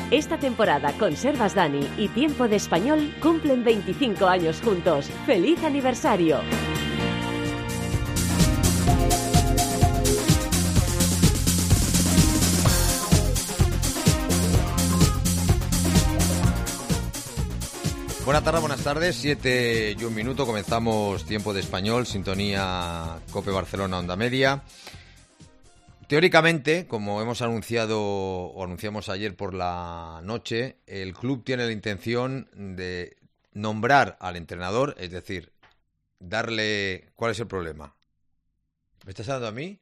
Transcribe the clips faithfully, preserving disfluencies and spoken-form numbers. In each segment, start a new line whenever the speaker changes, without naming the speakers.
Esta temporada Conservas Dani y Tiempo de Español cumplen veinticinco años juntos. ¡Feliz aniversario!
Buenas tardes, buenas tardes, siete y un minuto, comenzamos Tiempo de Español, sintonía COPE Barcelona, Onda Media. Teóricamente, como hemos anunciado o anunciamos ayer por la noche, el club tiene la intención de nombrar al entrenador, es decir, darle... ¿Cuál es el problema? ¿Me estás hablando a mí?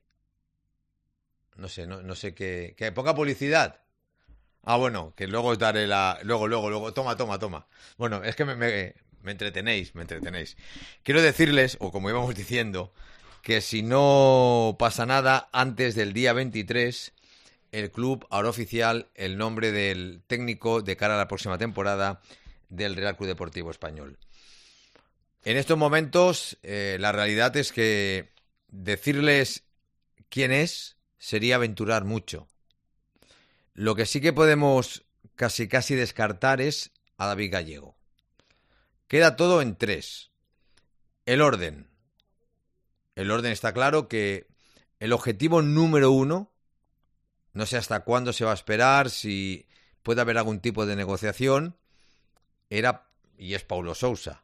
No sé, no, no sé qué... ¿Qué? ¿Poca publicidad? Ah, bueno, que luego os daré la... Luego, luego, luego... Toma, toma, toma. Bueno, es que me, me, me entretenéis, me entretenéis. Quiero decirles, o como íbamos diciendo, que si no pasa nada, antes del día veintitrés, el club hará oficial el nombre del técnico de cara a la próxima temporada del Real Club Deportivo Español. En estos momentos, eh, la realidad es que decirles quién es sería aventurar mucho. Lo que sí que podemos casi casi descartar es a David Gallego. Queda todo en tres. El orden. El orden está claro que el objetivo número uno, no sé hasta cuándo se va a esperar, si puede haber algún tipo de negociación, era y es Paulo Sousa.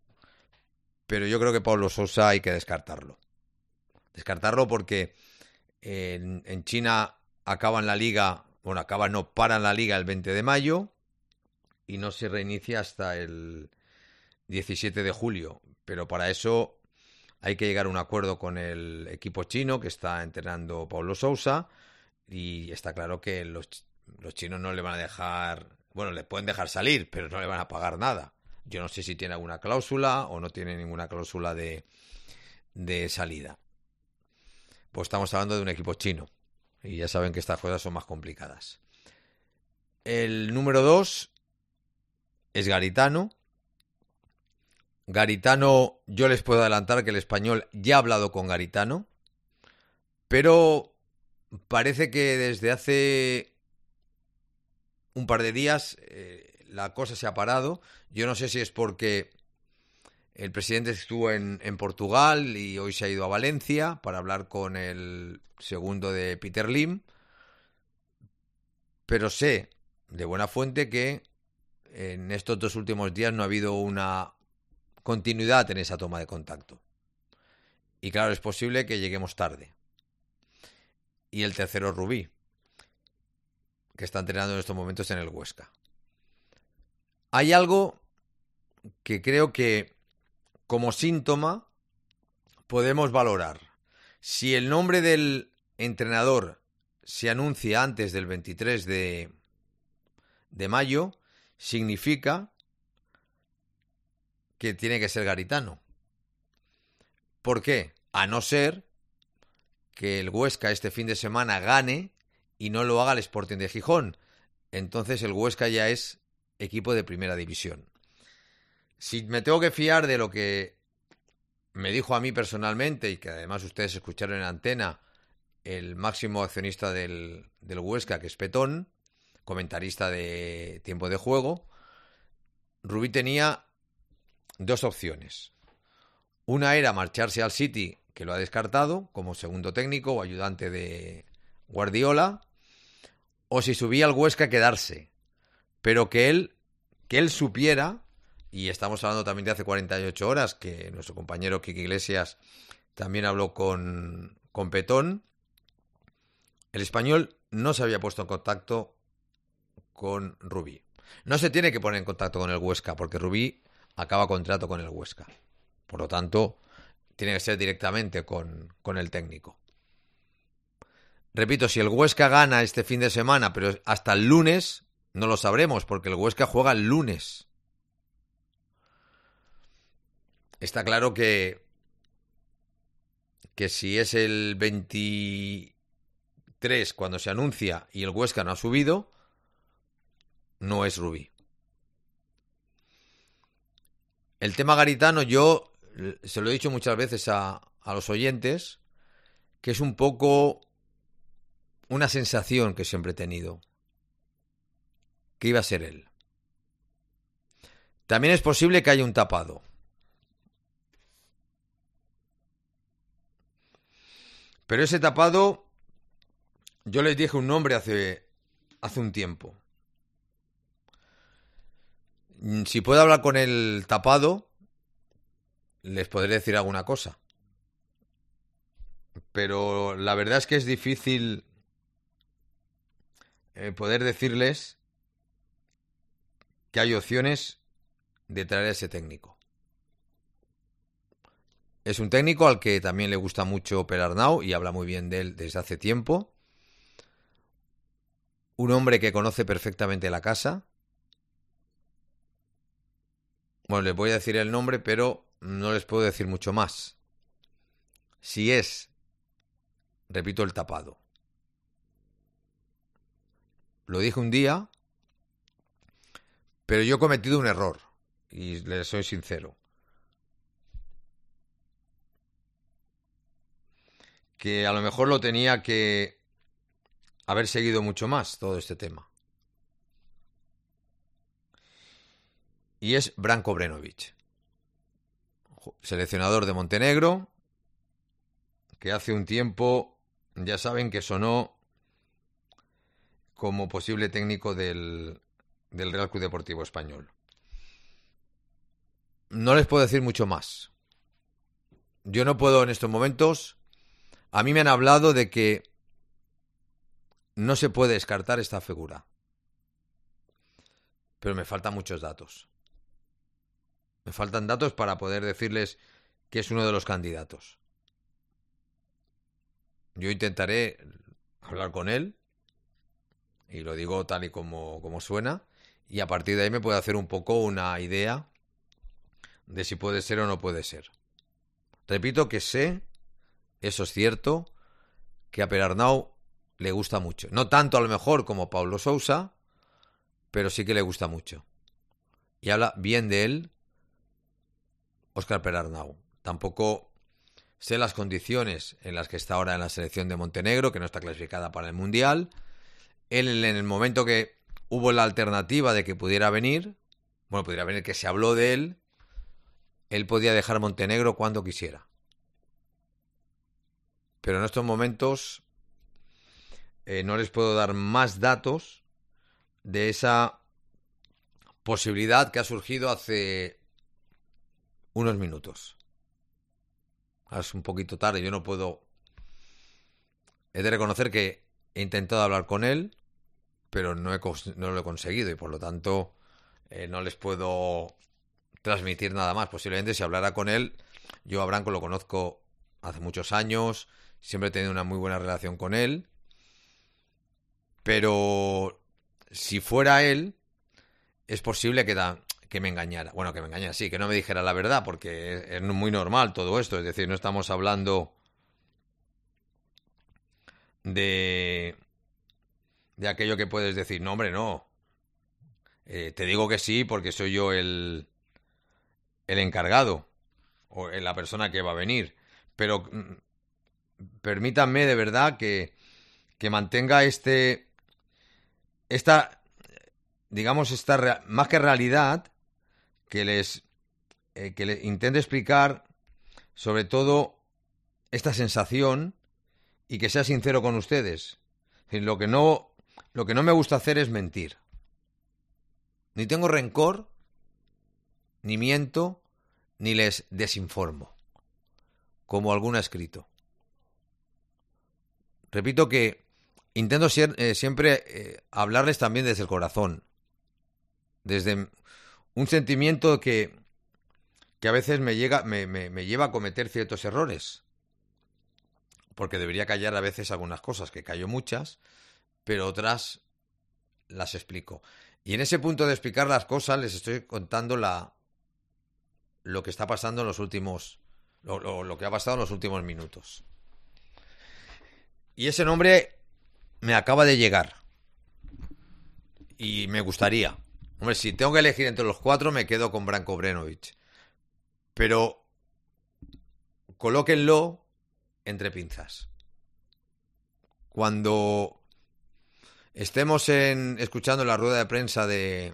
Pero yo creo que Paulo Sousa hay que descartarlo. Descartarlo porque en, en China acaban la liga, bueno, acaban, no, paran la liga el veinte de mayo y no se reinicia hasta el diecisiete de julio. Pero para eso hay que llegar a un acuerdo con el equipo chino que está entrenando Paulo Sousa y está claro que los, los chinos no le van a dejar, bueno, le pueden dejar salir, pero no le van a pagar nada. Yo no sé si tiene alguna cláusula o no tiene ninguna cláusula de, de salida. Pues estamos hablando de un equipo chino y ya saben que estas cosas son más complicadas. El número dos es Garitano. Garitano, yo les puedo adelantar que el Español ya ha hablado con Garitano, pero parece que desde hace un par de días eh, la cosa se ha parado. Yo no sé si es porque el presidente estuvo en, en Portugal y hoy se ha ido a Valencia para hablar con el segundo de Peter Lim, pero sé de buena fuente que en estos dos últimos días no ha habido una continuidad en esa toma de contacto. Y claro, es posible que lleguemos tarde. Y el tercero es Rubí, que está entrenando en estos momentos en el Huesca. Hay algo que creo que como síntoma podemos valorar. Si el nombre del entrenador se anuncia antes del veintitrés de, de mayo, significa que tiene que ser Garitano. ¿Por qué? A no ser que el Huesca este fin de semana gane y no lo haga el Sporting de Gijón. Entonces el Huesca ya es equipo de primera división. Si me tengo que fiar de lo que me dijo a mí personalmente y que además ustedes escucharon en antena el máximo accionista del, del Huesca, que es Petón, comentarista de Tiempo de Juego, Rubí tenía dos opciones. Una era marcharse al City, que lo ha descartado como segundo técnico o ayudante de Guardiola, o si subía al Huesca quedarse, pero que él que él supiera, y estamos hablando también de hace cuarenta y ocho horas, que nuestro compañero Quique Iglesias también habló con, con Petón, el Español no se había puesto en contacto con Rubí. No se tiene que poner en contacto con el Huesca, porque Rubí acaba contrato con el Huesca. Por lo tanto, tiene que ser directamente con, con el técnico. Repito, si el Huesca gana este fin de semana, pero hasta el lunes, no lo sabremos, porque el Huesca juega el lunes. Está claro que, que si es el veintitrés cuando se anuncia y el Huesca no ha subido, no es Rubí. El tema Garitano, yo se lo he dicho muchas veces a, a los oyentes, que es un poco una sensación que siempre he tenido. que iba a ser él. También es posible que haya un tapado. Pero ese tapado, yo les dije un nombre hace, hace un tiempo. Si puedo hablar con el tapado, les podré decir alguna cosa. Pero la verdad es que es difícil eh, poder decirles que hay opciones de traer a ese técnico. Es un técnico al que también le gusta mucho Per Arnau y habla muy bien de él desde hace tiempo. Un hombre que conoce perfectamente la casa. Bueno, les voy a decir el nombre, pero no les puedo decir mucho más. Si es, repito, el tapado. Lo dije un día, pero yo he cometido un error, y les soy sincero. Que a lo mejor lo tenía que haber seguido mucho más, todo este tema. Y es Branko Obrenović, seleccionador de Montenegro, que hace un tiempo, ya saben, que sonó como posible técnico del, del Real Club Deportivo Español. No les puedo decir mucho más. Yo no puedo en estos momentos. A mí me han hablado de que no se puede descartar esta figura. Pero me faltan muchos datos. Me faltan datos para poder decirles que es uno de los candidatos. Yo intentaré hablar con él, y lo digo tal y como, como suena, y a partir de ahí me puedo hacer un poco una idea de si puede ser o no puede ser. Repito que sé, eso es cierto, que a Per Arnau le gusta mucho. No tanto a lo mejor como Paulo Sousa, pero sí que le gusta mucho. Y habla bien de él Óscar Per Arnau. Tampoco sé las condiciones en las que está ahora en la selección de Montenegro, que no está clasificada para el Mundial. Él, en el momento que hubo la alternativa de que pudiera venir, bueno, pudiera venir, que se habló de él, él podía dejar Montenegro cuando quisiera. Pero en estos momentos eh, no les puedo dar más datos de esa posibilidad que ha surgido hace unos minutos. Es un poquito tarde, yo no puedo... He de reconocer que he intentado hablar con él, pero no, he, no lo he conseguido y por lo tanto eh, no les puedo transmitir nada más. Posiblemente si hablara con él, yo a Branco lo conozco hace muchos años, siempre he tenido una muy buena relación con él, pero si fuera él, es posible que, da, que me engañara. Bueno, que me engañara, sí, que no me dijera la verdad, porque es, es muy normal todo esto. Es decir, no estamos hablando de, de aquello que puedes decir, no, hombre, no. Eh, te digo que sí porque soy yo el, el encargado o la persona que va a venir. Pero mm, permítanme de verdad que, que mantenga este... esta... digamos, esta más que realidad, que les, eh, que les intente explicar sobre todo esta sensación y que sea sincero con ustedes. Es decir, lo que no, lo que no me gusta hacer es mentir. Ni tengo rencor, ni miento, ni les desinformo, como alguno ha escrito. Repito que intento ser, eh, siempre eh, hablarles también desde el corazón, desde un sentimiento que, que a veces me, llega, me, me, me lleva a cometer ciertos errores, porque debería callar a veces algunas cosas, que callo muchas, pero otras las explico. Y en ese punto de explicar las cosas les estoy contando la, lo que está pasando en los últimos, lo, lo, lo que ha pasado en los últimos minutos. Y ese nombre me acaba de llegar y me gustaría. Hombre, si tengo que elegir entre los cuatro, me quedo con Branko Obrenović. Pero colóquenlo entre pinzas. Cuando estemos en, escuchando la rueda de prensa de,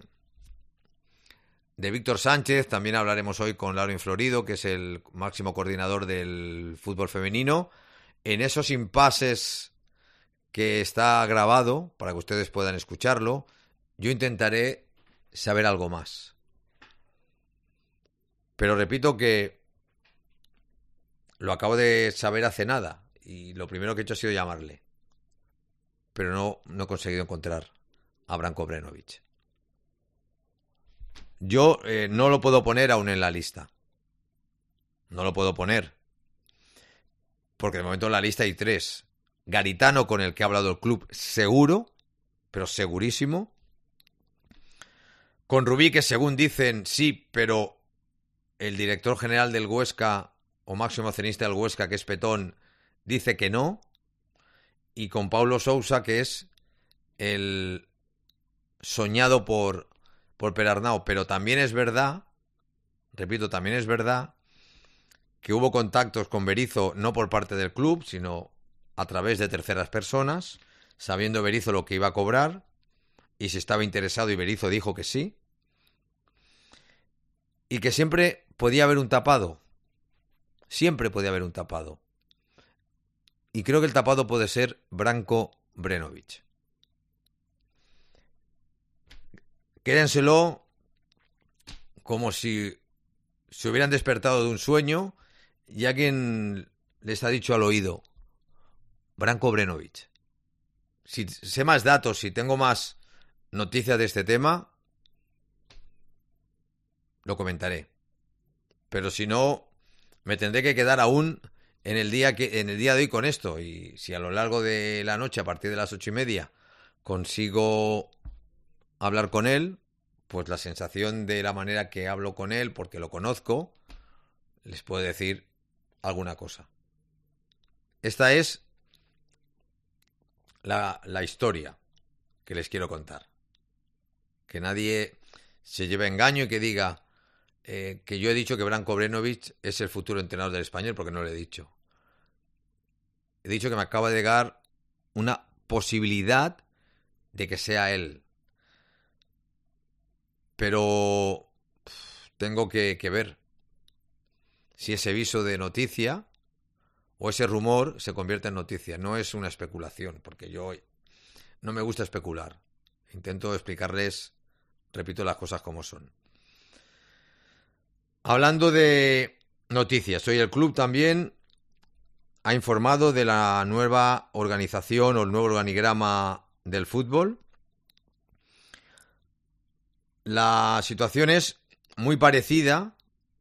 de Víctor Sánchez, también hablaremos hoy con Lauro Inflorido, que es el máximo coordinador del fútbol femenino, en esos impases que está grabado, para que ustedes puedan escucharlo, yo intentaré saber algo más. Pero repito que lo acabo de saber hace nada y lo primero que he hecho ha sido llamarle. Pero no, no he conseguido encontrar a Branko Brenovic. Yo eh, no lo puedo poner aún en la lista. No lo puedo poner. Porque de momento en la lista hay tres. Garitano, con el que ha hablado el club, seguro, pero segurísimo. Con Rubí, que según dicen sí, pero el director general del Huesca, o máximo accionista del Huesca, que es Petón, dice que no. Y con Paulo Sousa, que es el soñado por, por Perarnau. Pero también es verdad, repito, también es verdad que hubo contactos con Berizzo, no por parte del club, sino a través de terceras personas, sabiendo Berizzo lo que iba a cobrar, y si estaba interesado, y Berizzo dijo que sí, y que siempre podía haber un tapado, siempre podía haber un tapado, y creo que el tapado puede ser Branko Brenovic. Quédenselo como si se hubieran despertado de un sueño y alguien les ha dicho al oído: Branko Brenovic. Si sé más datos, si tengo más noticias de este tema, lo comentaré. Pero si no, me tendré que quedar aún en el día que en el día de hoy con esto. Y si a lo largo de la noche, a partir de las ocho y media, consigo hablar con él, pues la sensación de la manera que hablo con él, porque lo conozco, les puedo decir alguna cosa. Esta es La, la historia que les quiero contar. Que nadie se lleve engaño y que diga eh, que yo he dicho que Branko Brenovic es el futuro entrenador del Español, porque no lo he dicho. He dicho que me acaba de llegar una posibilidad de que sea él. Pero pff, tengo que, que ver si ese viso de noticia o ese rumor se convierte en noticia. No es una especulación, porque yo no me gusta especular. Intento explicarles, repito, las cosas como son. Hablando de noticias, hoy el club también ha informado de la nueva organización o el nuevo organigrama del fútbol. La situación es muy parecida,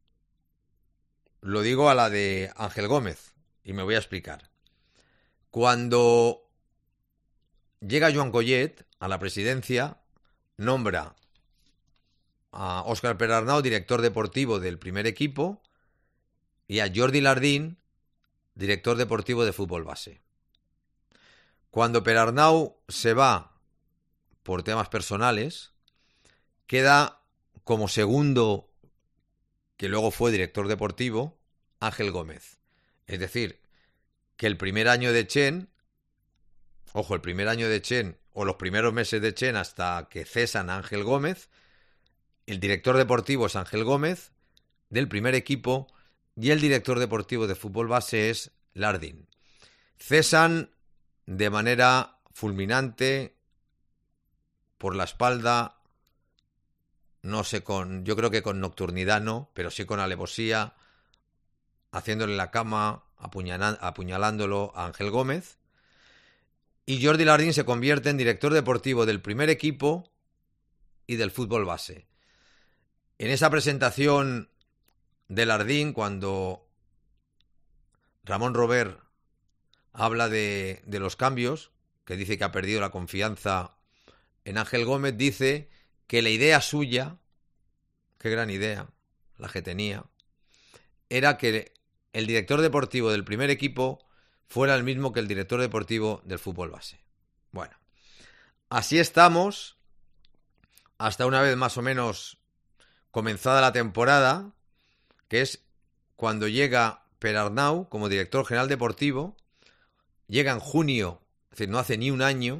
lo digo, a la de Ángel Gómez. Y me voy a explicar. Cuando llega Joan Collet a la presidencia, nombra a Óscar Perarnau director deportivo del primer equipo y a Jordi Lardín director deportivo de fútbol base. Cuando Perarnau se va por temas personales, queda como segundo, que luego fue director deportivo, Ángel Gómez. Es decir, que el primer año de Chen, ojo, el primer año de Chen, o los primeros meses de Chen hasta que cesan a Ángel Gómez, el director deportivo es Ángel Gómez, del primer equipo, y el director deportivo de fútbol base es Lardín. Cesan de manera fulminante, por la espalda, no sé, con, yo creo que con nocturnidad no, pero sí con alevosía, haciéndole la cama, apuñalándolo a Ángel Gómez. Y Jordi Lardín se convierte en director deportivo del primer equipo y del fútbol base. En esa presentación de Lardín, cuando Ramón Robert habla de, de los cambios, que dice que ha perdido la confianza en Ángel Gómez, dice que la idea suya, qué gran idea la que tenía, era que el director deportivo del primer equipo fuera el mismo que el director deportivo del fútbol base. Bueno, así estamos, hasta una vez más o menos comenzada la temporada, que es cuando llega Perarnau como director general deportivo, llega en junio, es decir, no hace ni un año,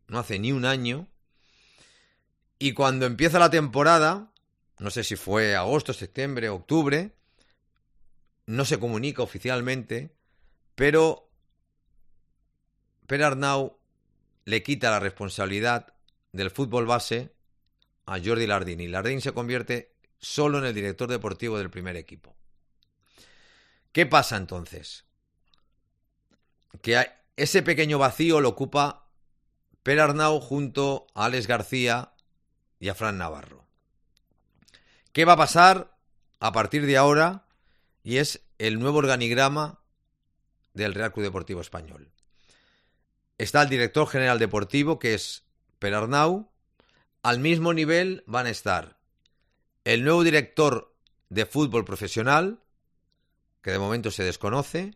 no hace ni un año, y cuando empieza la temporada, no sé si fue agosto, septiembre, octubre, no se comunica oficialmente, pero Pere Arnau le quita la responsabilidad del fútbol base a Jordi Lardín, y Lardín se convierte solo en el director deportivo del primer equipo. ¿Qué pasa entonces? Que ese pequeño vacío lo ocupa Pere Arnau junto a Alex García y a Fran Navarro. ¿Qué va a pasar a partir de ahora? Y es el nuevo organigrama del Real Club Deportivo Español. Está el director general deportivo, que es Pere Arnau. Al mismo nivel van a estar el nuevo director de fútbol profesional, que de momento se desconoce,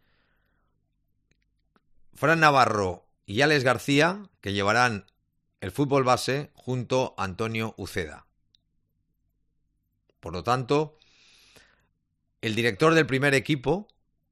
Fran Navarro y Alex García, que llevarán el fútbol base junto a Antonio Uceda. Por lo tanto, el director del primer equipo,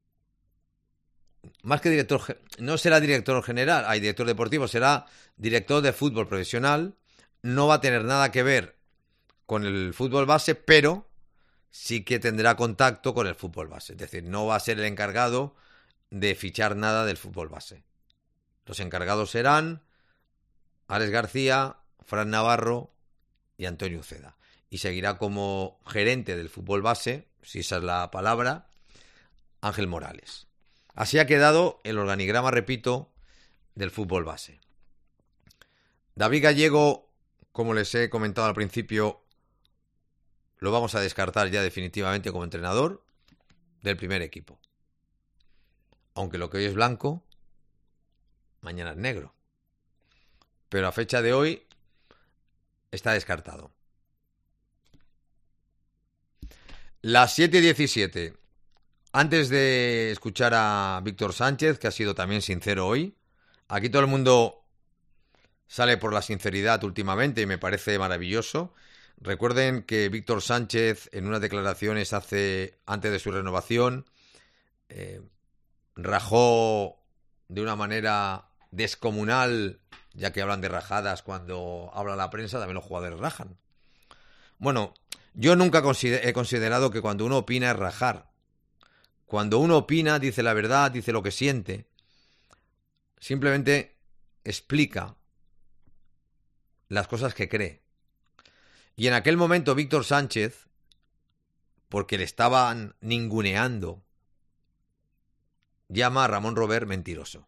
más que director, no será director general, hay director deportivo, será director de fútbol profesional. No va a tener nada que ver con el fútbol base, pero sí que tendrá contacto con el fútbol base. Es decir, no va a ser el encargado de fichar nada del fútbol base. Los encargados serán Alex García, Fran Navarro y Antonio Uceda. Y seguirá como gerente del fútbol base, si esa es la palabra, Ángel Morales. Así ha quedado el organigrama, repito, del fútbol base. David Gallego, como les he comentado al principio, lo vamos a descartar ya definitivamente como entrenador del primer equipo. Aunque lo que hoy es blanco, mañana es negro. Pero a fecha de hoy está descartado. Las siete y diecisiete. Antes de escuchar a Víctor Sánchez, que ha sido también sincero hoy, aquí todo el mundo sale por la sinceridad últimamente y me parece maravilloso. Recuerden que Víctor Sánchez, en unas declaraciones hace antes de su renovación, eh, rajó de una manera descomunal, ya que hablan de rajadas cuando habla la prensa, también los jugadores rajan. Bueno, yo nunca consider- he considerado que cuando uno opina es rajar. Cuando uno opina, dice la verdad, dice lo que siente, simplemente explica las cosas que cree. Y en aquel momento Víctor Sánchez, porque le estaban ninguneando, llama a Ramón Robert mentiroso.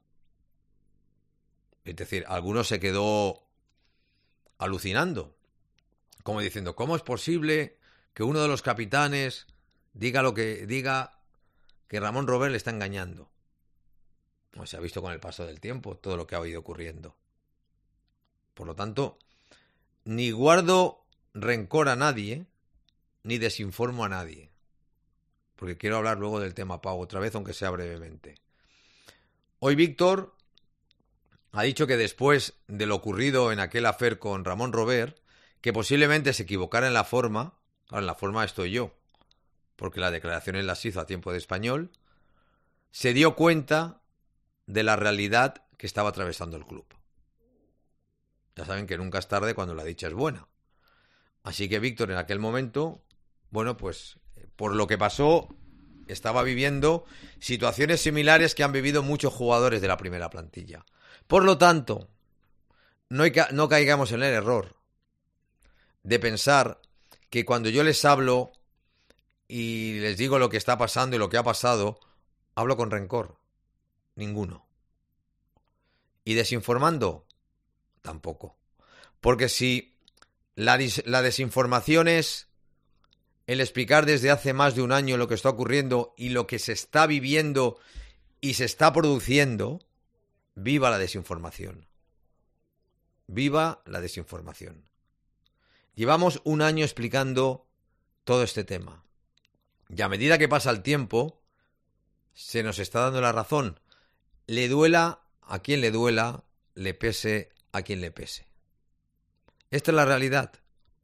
Es decir, alguno se quedó alucinando, como diciendo, ¿cómo es posible que uno de los capitanes diga lo que diga, que Ramón Robert le está engañando? Pues se ha visto con el paso del tiempo todo lo que ha ido ocurriendo. Por lo tanto, ni guardo rencor a nadie, ni desinformo a nadie. Porque quiero hablar luego del tema Pau otra vez, aunque sea brevemente. Hoy Víctor ha dicho que después de lo ocurrido en aquel affair con Ramón Robert, que posiblemente se equivocara en la forma, ahora en la forma estoy yo, porque las declaraciones las hizo a tiempo de Español, se dio cuenta de la realidad que estaba atravesando el club. Ya saben que nunca es tarde cuando la dicha es buena. Así que Víctor en aquel momento, bueno, pues por lo que pasó, estaba viviendo situaciones similares que han vivido muchos jugadores de la primera plantilla. Por lo tanto, no, hay ca- no caigamos en el error de pensar que cuando yo les hablo y les digo lo que está pasando y lo que ha pasado, hablo con rencor. Ninguno. ¿Y desinformando? Tampoco. Porque si la, la desinformación es el explicar desde hace más de un año lo que está ocurriendo y lo que se está viviendo y se está produciendo, viva la desinformación. Viva la desinformación. Llevamos un año explicando todo este tema. Y a medida que pasa el tiempo, se nos está dando la razón. Le duela a quien le duela, le pese a quien le pese. Esta es la realidad.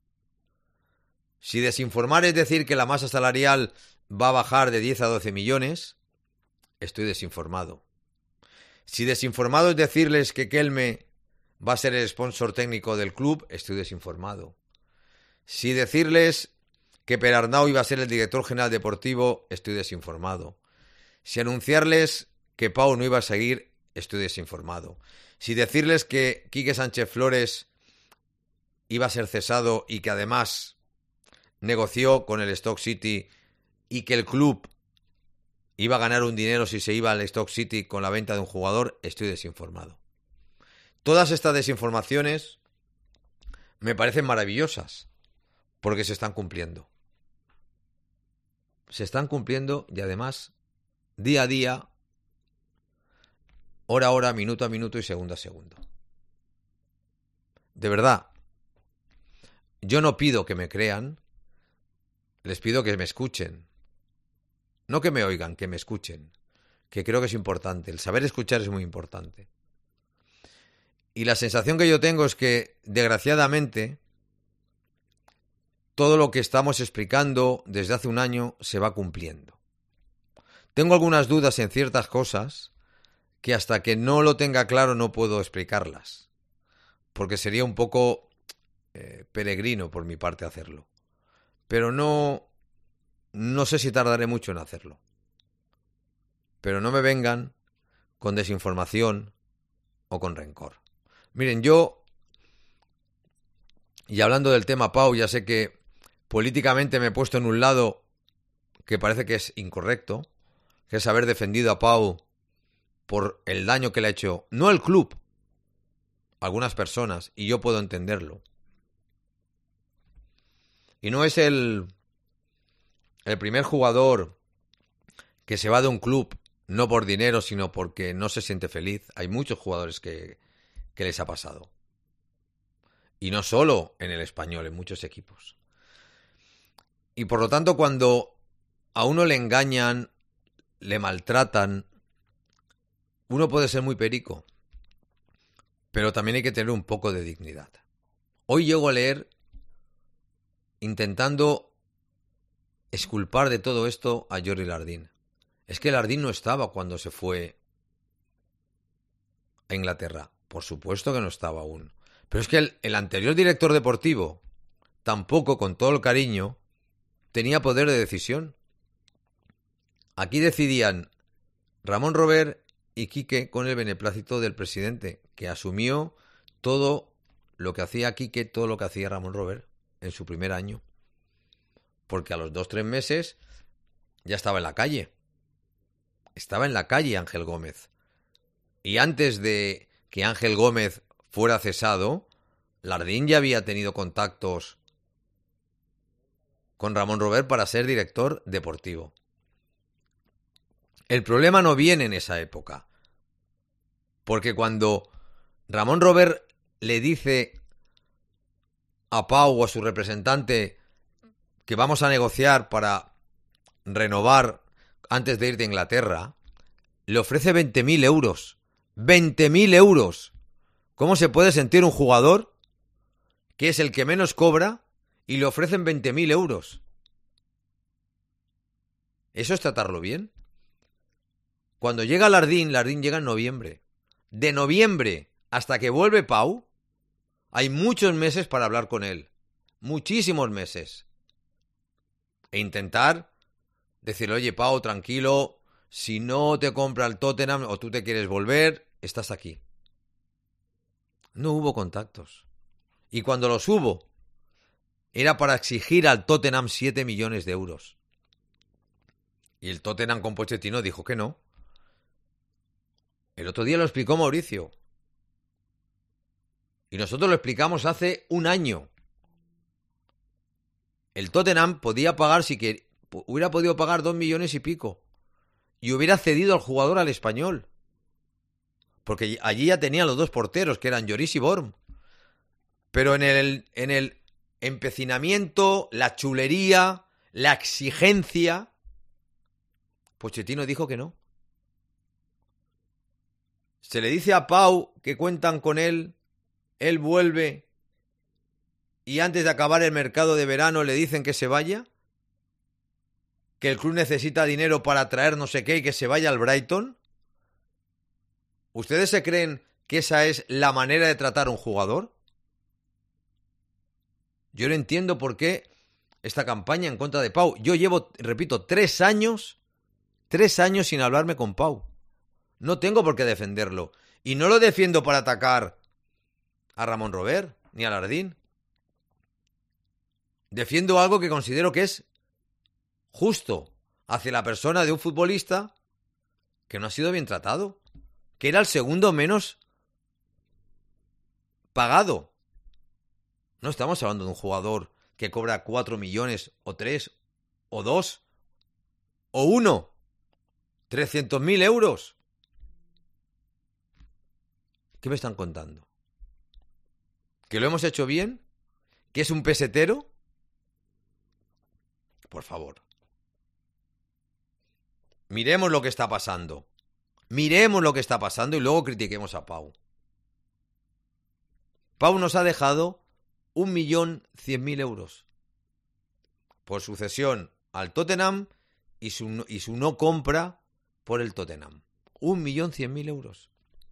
Si desinformar es decir que la masa salarial va a bajar de diez a doce millones, estoy desinformado. Si desinformado es decirles que Kelme va a ser el sponsor técnico del club, estoy desinformado. Si decirles que Perarnau iba a ser el director general deportivo, estoy desinformado. Si anunciarles que Pau no iba a seguir, estoy desinformado. Si decirles que Quique Sánchez Flores iba a ser cesado y que además negoció con el Stoke City y que el club iba a ganar un dinero si se iba al Stoke City con la venta de un jugador, estoy desinformado. Todas estas desinformaciones me parecen maravillosas porque se están cumpliendo. Se están cumpliendo y además día a día, hora a hora, minuto a minuto y segundo a segundo. De verdad, yo no pido que me crean, les pido que me escuchen. No que me oigan, que me escuchen. Que creo que es importante. El saber escuchar es muy importante. Y la sensación que yo tengo es que, desgraciadamente, todo lo que estamos explicando desde hace un año se va cumpliendo. Tengo algunas dudas en ciertas cosas que hasta que no lo tenga claro no puedo explicarlas. Porque sería un poco eh, peregrino por mi parte hacerlo. Pero no... No sé si tardaré mucho en hacerlo. Pero no me vengan con desinformación o con rencor. Miren, yo, y hablando del tema Pau, ya sé que políticamente me he puesto en un lado que parece que es incorrecto, que es haber defendido a Pau por el daño que le ha hecho, no el club, algunas personas, y yo puedo entenderlo. Y no es el... El primer jugador que se va de un club, no por dinero, sino porque no se siente feliz. Hay muchos jugadores que, que les ha pasado. Y no solo en el Español, en muchos equipos. Y por lo tanto, cuando a uno le engañan, le maltratan, uno puede ser muy perico. Pero también hay que tener un poco de dignidad. Hoy llego a leer intentando exculpar de todo esto a Jordi Lardín. Es que Lardín no estaba cuando se fue a Inglaterra. Por supuesto que no estaba aún. Pero es que el, el anterior director deportivo tampoco, con todo el cariño, tenía poder de decisión. Aquí decidían Ramón Robert y Quique con el beneplácito del presidente, que asumió todo lo que hacía Quique, todo lo que hacía Ramón Robert en su primer año. Porque a los dos, tres meses ya estaba en la calle. Estaba en la calle Ángel Gómez. Y antes de que Ángel Gómez fuera cesado, Lardín ya había tenido contactos con Ramón Robert para ser director deportivo. El problema no viene en esa época. Porque cuando Ramón Robert le dice a Pau o a su representante que vamos a negociar para renovar antes de ir de Inglaterra, le ofrece veinte mil euros. ¡veinte mil euros! ¿Cómo se puede sentir un jugador que es el que menos cobra y le ofrecen veinte mil euros? ¿Eso es tratarlo bien? Cuando llega Lardín, Lardín llega en noviembre. De noviembre hasta que vuelve Pau, hay muchos meses para hablar con él. Muchísimos meses. E intentar decirle, oye, Pau, tranquilo, si no te compra el Tottenham o tú te quieres volver, estás aquí. No hubo contactos. Y cuando los hubo, era para exigir al Tottenham siete millones de euros. Y el Tottenham con Pochettino dijo que no. El otro día lo explicó Mauricio. Y nosotros lo explicamos hace un año. El Tottenham podía pagar, si que hubiera podido pagar dos millones y pico. Y hubiera cedido al jugador al Español. Porque allí ya tenía los dos porteros, que eran Lloris y Borm. Pero en el, en el empecinamiento, la chulería, la exigencia, Pochettino dijo que no. Se le dice a Pau que cuentan con él, él vuelve y antes de acabar el mercado de verano le dicen que se vaya, que el club necesita dinero para traer no sé qué y que se vaya al Brighton. ¿Ustedes se creen que esa es la manera de tratar a un jugador? Yo no entiendo por qué esta campaña en contra de Pau. Yo llevo, repito, tres años, tres años sin hablarme con Pau. No tengo por qué defenderlo. Y no lo defiendo para atacar a Ramón Robert ni a Lardín. Defiendo algo que considero que es justo hacia la persona de un futbolista que no ha sido bien tratado, que era el segundo menos pagado. No estamos hablando de un jugador que cobra cuatro millones o tres o dos o uno. trescientos mil euros. ¿Qué me están contando? ¿Que lo hemos hecho bien? ¿Que es un pesetero? Por favor. Miremos lo que está pasando. Miremos lo que está pasando y luego critiquemos a Pau. Pau nos ha dejado un millón cien mil euros por su cesión al Tottenham y su, y su no compra por el Tottenham. Un millón cien mil euros.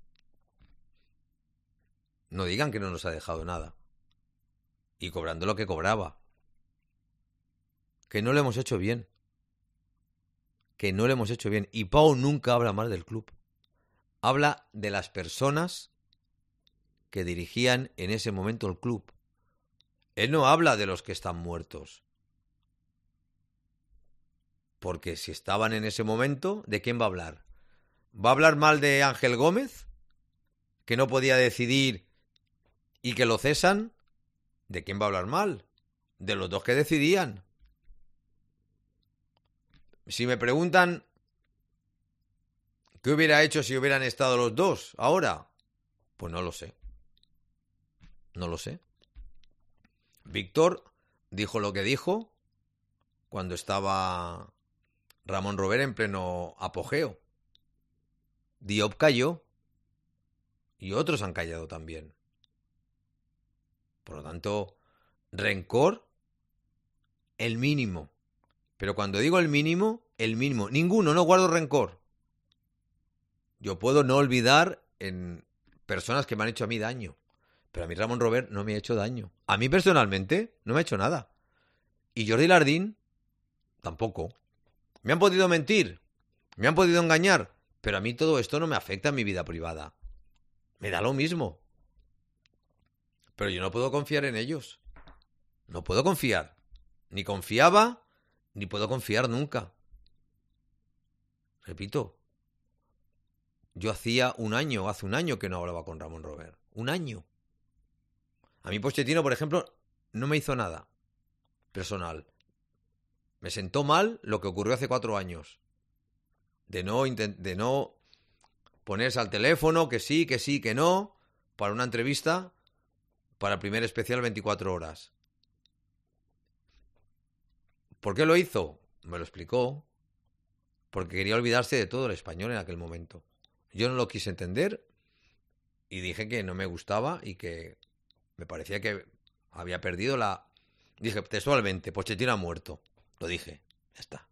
No digan que no nos ha dejado nada. Y cobrando lo que cobraba. Que no lo hemos hecho bien. Que no lo hemos hecho bien. Y Pau nunca habla mal del club. Habla de las personas que dirigían en ese momento el club. Él no habla de los que están muertos. Porque si estaban en ese momento, ¿de quién va a hablar? ¿Va a hablar mal de Ángel Gómez? ¿Que no podía decidir y que lo cesan? ¿De quién va a hablar mal? De los dos que decidían. Si me preguntan qué hubiera hecho si hubieran estado los dos ahora, pues no lo sé. No lo sé. Víctor dijo lo que dijo cuando estaba Ramón Robert en pleno apogeo. Diop cayó y otros han callado también. Por lo tanto, rencor, el mínimo. Pero cuando digo el mínimo, el mínimo. Ninguno, no guardo rencor. Yo puedo no olvidar en personas que me han hecho a mí daño. Pero a mí Ramón Robert no me ha hecho daño. A mí personalmente no me ha hecho nada. Y Jordi Lardín tampoco. Me han podido mentir, me han podido engañar, pero a mí todo esto no me afecta en mi vida privada. Me da lo mismo. Pero yo no puedo confiar en ellos. No puedo confiar. Ni confiaba, ni puedo confiar nunca. Repito, yo hacía un año, hace un año que no hablaba con Ramón Robert. Un año. A mí Pochettino, por ejemplo, no me hizo nada personal. Me sentó mal lo que ocurrió hace cuatro años. De no, de no ponerse al teléfono, que sí, que sí, que no, para una entrevista, para el primer especial veinticuatro horas. ¿Por qué lo hizo? Me lo explicó. Porque quería olvidarse de todo el español en aquel momento. Yo no lo quise entender y dije que no me gustaba y que me parecía que había perdido la... Dije textualmente, Pochettino ha muerto. Lo dije, ya está.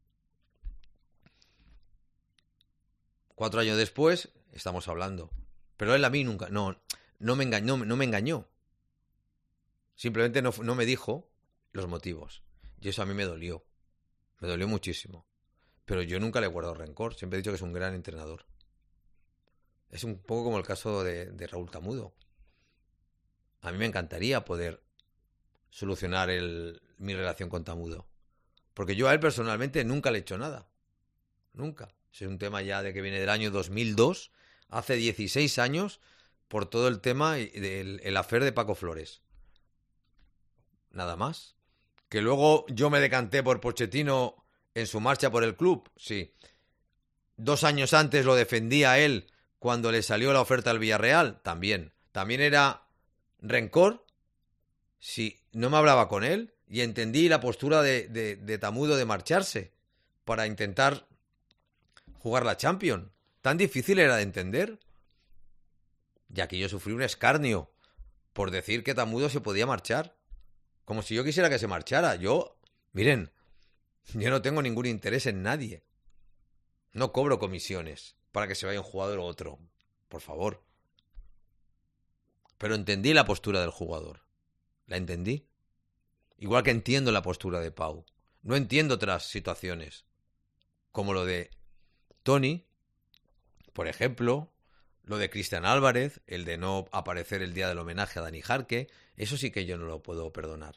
Cuatro años después, estamos hablando. Pero él a mí nunca... No, no me engañó. No me engañó. Simplemente no, no me dijo los motivos. Y eso a mí me dolió. Me dolió muchísimo. Pero yo nunca le he guardado rencor. Siempre he dicho que es un gran entrenador. Es un poco como el caso de, de Raúl Tamudo. A mí me encantaría poder solucionar el, mi relación con Tamudo. Porque yo a él personalmente nunca le he hecho nada. Nunca. Es un tema ya de que viene del año dos mil dos, hace dieciséis años, por todo el tema del el affair de Paco Flores. Nada más. Que luego yo me decanté por Pochettino en su marcha por el club, sí. Dos años antes lo defendía a él cuando le salió la oferta al Villarreal, también. También era rencor si no me hablaba con él. Y entendí la postura de, de, de Tamudo de marcharse para intentar jugar la Champions. Tan difícil era de entender. Ya que yo sufrí un escarnio por decir que Tamudo se podía marchar. Como si yo quisiera que se marchara. Yo, miren, yo no tengo ningún interés en nadie. No cobro comisiones para que se vaya un jugador u otro. Por favor. pero entendí la postura del jugador. La entendí. Igual que entiendo la postura de Pau. No entiendo otras situaciones, como lo de Toni, por ejemplo, lo de Cristian Álvarez, el de no aparecer el día del homenaje a Dani Jarque. Eso sí que yo no lo puedo perdonar.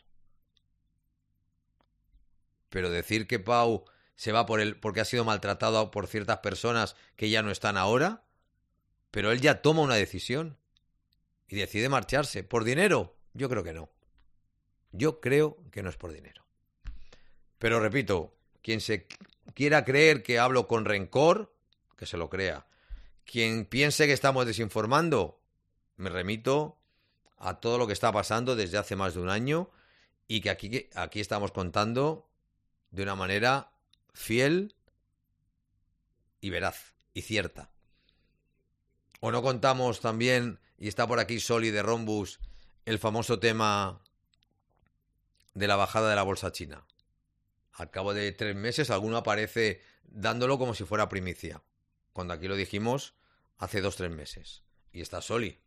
Pero decir que Pau se va por él porque ha sido maltratado por ciertas personas que ya no están ahora, pero él ya toma una decisión y decide marcharse. ¿Por dinero? Yo creo que no. Yo creo que no es por dinero. Pero repito, quien se quiera creer que hablo con rencor, que se lo crea. Quien piense que estamos desinformando, me remito a todo lo que está pasando desde hace más de un año y que aquí, aquí estamos contando de una manera fiel y veraz y cierta. O no contamos también, y está por aquí Soli de Rombus, el famoso tema de la bajada de la bolsa china. Al cabo de tres meses alguno aparece dándolo como si fuera primicia, cuando aquí lo dijimos hace dos, tres meses. Y está Soli.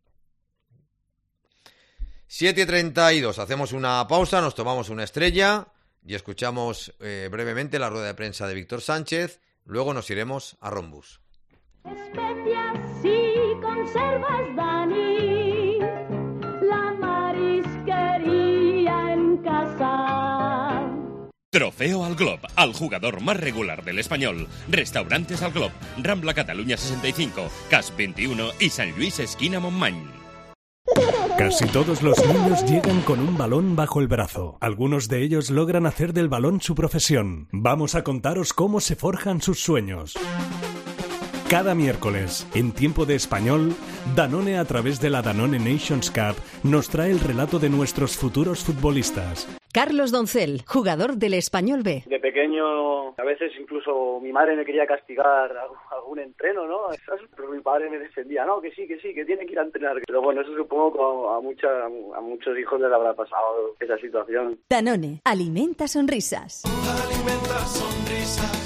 siete y treinta y dos, hacemos una pausa, nos tomamos una estrella y escuchamos eh, brevemente la rueda de prensa de Víctor Sánchez. Luego nos iremos a Rombus.
Especias y conservas, Dani, la marisquería en casa.
Trofeo al Glob, al jugador más regular del Español. Restaurantes al Glob, Rambla Cataluña sesenta y cinco, Cas veintiuno y San Luis esquina Montmany.
Casi todos los niños llegan con un balón bajo el brazo. Algunos de ellos logran hacer del balón su profesión. Vamos a contaros cómo se forjan sus sueños. Cada miércoles, en Tiempo de Español, Danone, a través de la Danone Nations Cup, nos trae el relato de nuestros futuros futbolistas.
Carlos Doncel, jugador del Español B.
De pequeño, a veces incluso mi madre me quería castigar algún entreno, ¿no? Pero mi padre me defendía, no, que sí, que sí, que tiene que ir a entrenar. Pero bueno, eso supongo que a, mucha, a muchos hijos les habrá pasado esa situación.
Danone, alimenta sonrisas.
Alimenta sonrisas.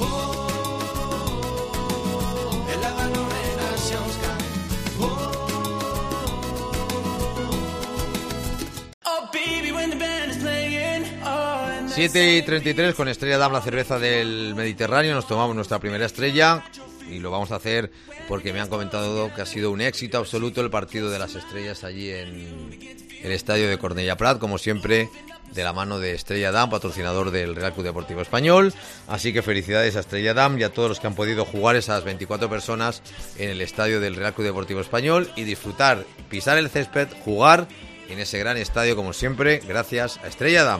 siete y treinta y tres, con Estrella Damm, la cerveza del Mediterráneo, nos tomamos nuestra primera estrella y lo vamos a hacer porque me han comentado que ha sido un éxito absoluto el partido de las estrellas allí en el estadio de Cornellà Prat, como siempre de la mano de Estrella Damm, patrocinador del Real Club Deportivo Español. Así que felicidades a Estrella Damm y a todos los que han podido jugar, esas veinticuatro personas en el estadio del Real Club Deportivo Español, y disfrutar, pisar el césped, jugar en ese gran estadio como siempre, gracias a Estrella Damm.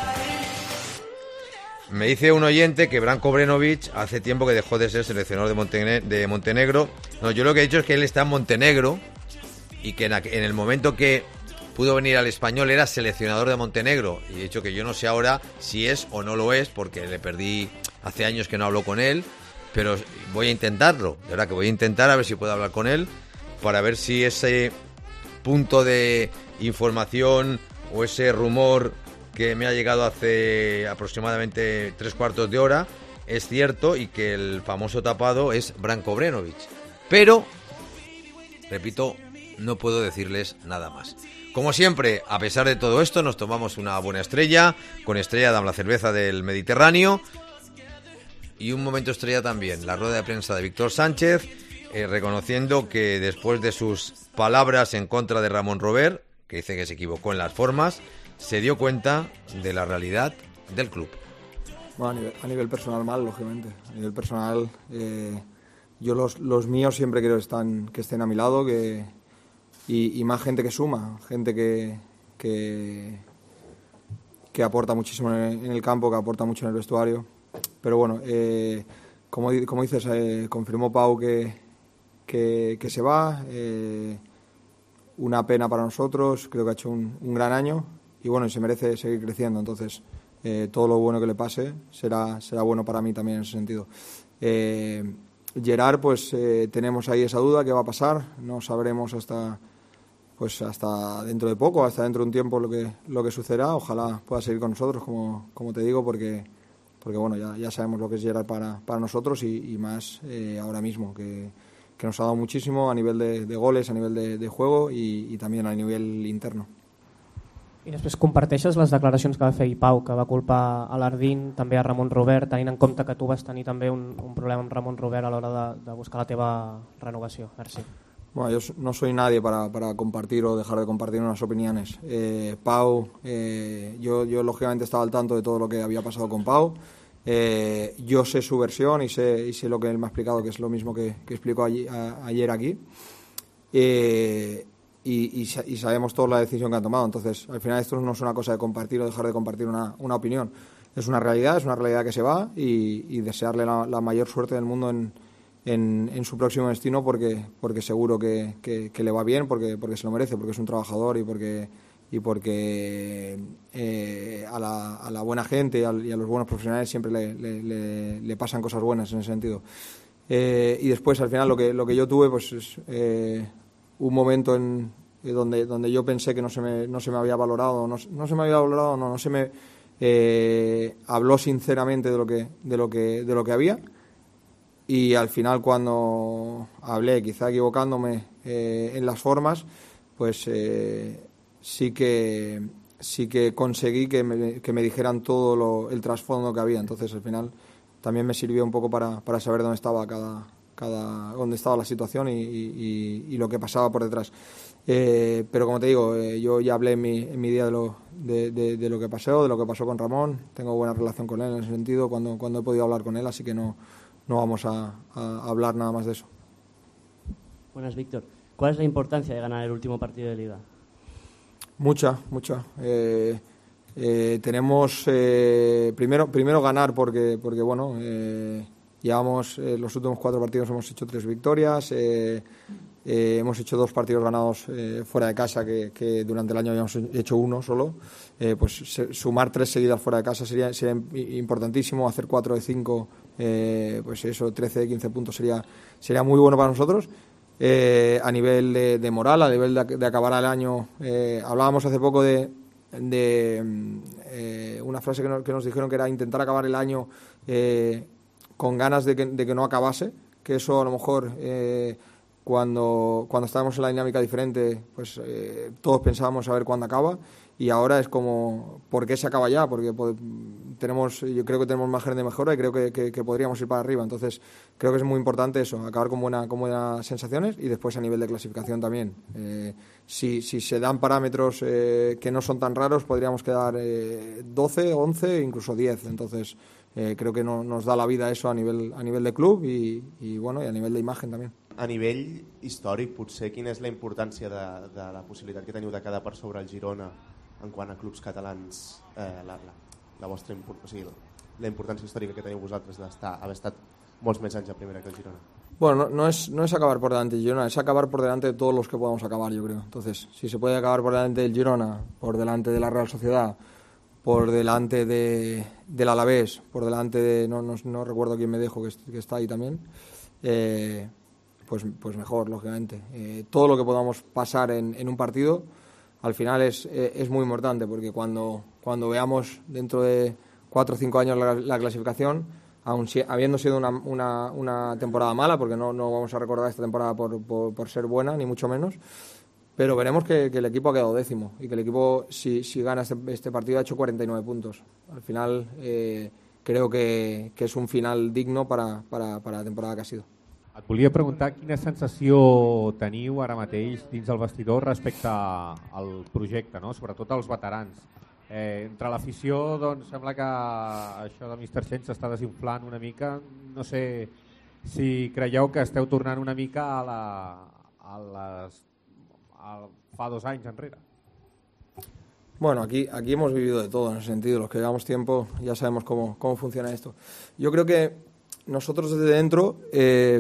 Me dice un oyente que Branko Brenović hace tiempo que dejó de ser seleccionador de, Montenegro, de Montenegro. No, yo lo que he dicho es que él está en Montenegro y que en, en el momento que pudo venir al Español era seleccionador de Montenegro. Y he dicho que yo no sé ahora si es o no lo es, porque le perdí hace años que no hablo con él, pero voy a intentarlo. De verdad que voy a intentar a ver si puedo hablar con él para ver si ese punto de información o ese rumor que me ha llegado hace aproximadamente tres cuartos de hora es cierto y que el famoso tapado es Branko Brenović. Pero, repito, no puedo decirles nada más. Como siempre, a pesar de todo esto, nos tomamos una buena estrella, con Estrella Damm, la cerveza del Mediterráneo, y un momento estrella también, la rueda de prensa de Víctor Sánchez, eh, reconociendo que después de sus palabras en contra de Ramón Robert, que dice que se equivocó en las formas, se dio cuenta de la realidad del club.
Bueno, a nivel, a nivel personal mal, lógicamente. A nivel personal, eh, yo los, los míos siempre quiero están, que estén a mi lado, que y, y más gente que suma, gente que, que, que aporta muchísimo en el, en el campo, que aporta mucho en el vestuario. Pero bueno, eh, como, como dices, eh, confirmó Pau que, que, que se va. Eh, una pena para nosotros, creo que ha hecho un, un gran año. Y bueno, se merece seguir creciendo, entonces eh, todo lo bueno que le pase será, será bueno para mí también en ese sentido. Eh, Gerard, pues eh, tenemos ahí esa duda, ¿qué va a pasar? No sabremos hasta pues hasta dentro de poco, hasta dentro de un tiempo lo que lo que sucederá. Ojalá pueda seguir con nosotros, como, como te digo, porque porque bueno, ya, ya sabemos lo que es Gerard para, para nosotros y, y más eh, ahora mismo, que, que nos ha dado muchísimo a nivel de, de goles, a nivel de, de juego y, y también a nivel interno.
I després comparteixes les declaracions que va fer Pau, que va culpar a l'Ardín, també a Ramon Robert, tenint en compte que tu vas tenir també un, un problema amb Ramon Robert a l'hora de, de buscar la teva renovació. Merci.
Bueno, yo no soy nadie para, para compartir o dejar de compartir unas opiniones. Eh, Pau, eh, yo, yo lógicamente estaba al tanto de todo lo que había pasado con Pau. Eh, yo sé su versión y sé, y sé lo que él me ha explicado, que es lo mismo que, que explicó allí, a, ayer aquí. Eh, Y, y, y sabemos todos la decisión que han tomado. Entonces, al final esto no es una cosa de compartir o dejar de compartir una, una opinión. Es una realidad, es una realidad que se va y, y desearle la, la mayor suerte del mundo en, en, en su próximo destino porque, porque seguro que, que, que le va bien, porque, porque se lo merece, porque es un trabajador y porque, y porque eh, a, la, a la buena gente y a, y a los buenos profesionales siempre le, le, le, le pasan cosas buenas en ese sentido. Eh, y después, al final, lo que, lo que yo tuve pues es... Eh, un momento en eh, donde donde yo pensé que no se me no se me había valorado no, no se me había valorado no no se me eh, habló sinceramente de lo que de lo que de lo que había y al final cuando hablé quizá equivocándome eh, en las formas pues eh, sí que sí que conseguí que me, que me dijeran todo lo, el trasfondo que había. Entonces al final también me sirvió un poco para para saber dónde estaba cada cada dónde estaba la situación y, y, y lo que pasaba por detrás. Eh, pero como te digo, eh, yo ya hablé en mi, en mi día de lo, de, de, de lo que pasó, de lo que pasó con Ramón. Tengo buena relación con él en ese sentido cuando, cuando he podido hablar con él, así que no, no vamos a, a hablar nada más de eso.
Buenas, Víctor. ¿Cuál es la importancia de ganar el último partido de Liga?
Mucha, mucha. Eh, eh, tenemos eh, primero, primero ganar porque, porque bueno... Eh, Llevamos eh, los últimos cuatro partidos, hemos hecho tres victorias, eh, eh, hemos hecho dos partidos ganados eh, fuera de casa, que, que durante el año habíamos hecho uno solo. Eh, pues se, sumar tres seguidas fuera de casa sería, sería importantísimo, hacer cuatro de cinco, eh, pues eso, trece de quince puntos sería, sería muy bueno para nosotros. Eh, a nivel de, de moral, a nivel de, de acabar el año, eh, hablábamos hace poco de, de eh, una frase que nos, que nos dijeron que era intentar acabar el año... Eh, con ganas de que, de que no acabase, que eso a lo mejor eh, cuando, cuando estábamos en la dinámica diferente, pues eh, todos pensábamos a ver cuándo acaba y ahora es como, ¿por qué se acaba ya? Porque pues, tenemos, yo creo que tenemos margen de mejora y creo que, que, que podríamos ir para arriba, entonces creo que es muy importante eso, acabar con, buena, con buenas sensaciones y después a nivel de clasificación también. Eh, si, si se dan parámetros eh, que no son tan raros, podríamos quedar eh, doce, once, incluso diez, entonces... Eh, creo que no, nos da la vida eso a nivel, a nivel de club y, y, bueno, y a nivel de imagen también.
A nivell històric, potser, quina és la importància de, de la possibilitat que teniu de quedar per sobre el Girona en quant a clubs catalans, eh, la, la, la vostra o sigui, la importància històrica que teniu vosaltres d'estar, haver estat molts més anys a primera que el Girona?
Bueno, no, no, es, no es acabar por delante del Girona, es acabar por delante de todos los que podamos acabar, yo creo. Entonces, si se puede acabar por delante del Girona, por delante de la Real Sociedad, por delante de, del Alavés, por delante de, no, no, no recuerdo quién me dijo que, que está ahí también, eh, pues, pues mejor, lógicamente. Eh, todo lo que podamos pasar en, en un partido, al final es, eh, es muy importante, porque cuando, cuando veamos dentro de cuatro o cinco años la, la clasificación, aun si, habiendo sido una, una, una temporada mala, porque no, no vamos a recordar esta temporada por, por, por ser buena, ni mucho menos, pero veremos que, que el equipo ha quedado décimo y que el equipo, si, si gana este, este partido, ha hecho cuarenta y nueve puntos. Al final, eh, creo que, que es un final digno para, para, para la temporada que ha sido.
Et volia preguntar quina sensació teniu ara mateix dins el vestidor respecte al projecte, no? Sobretot als veterans. Eh, entre l'afició, doncs, sembla que això de míster Chen s'està desinflant una mica. No sé si creieu que esteu tornant una mica a, la, a les fa dos años enrere.
Bueno, aquí, aquí hemos vivido de todo en ese sentido. Los que llevamos tiempo ya sabemos cómo, cómo funciona esto. Yo creo que nosotros desde dentro eh,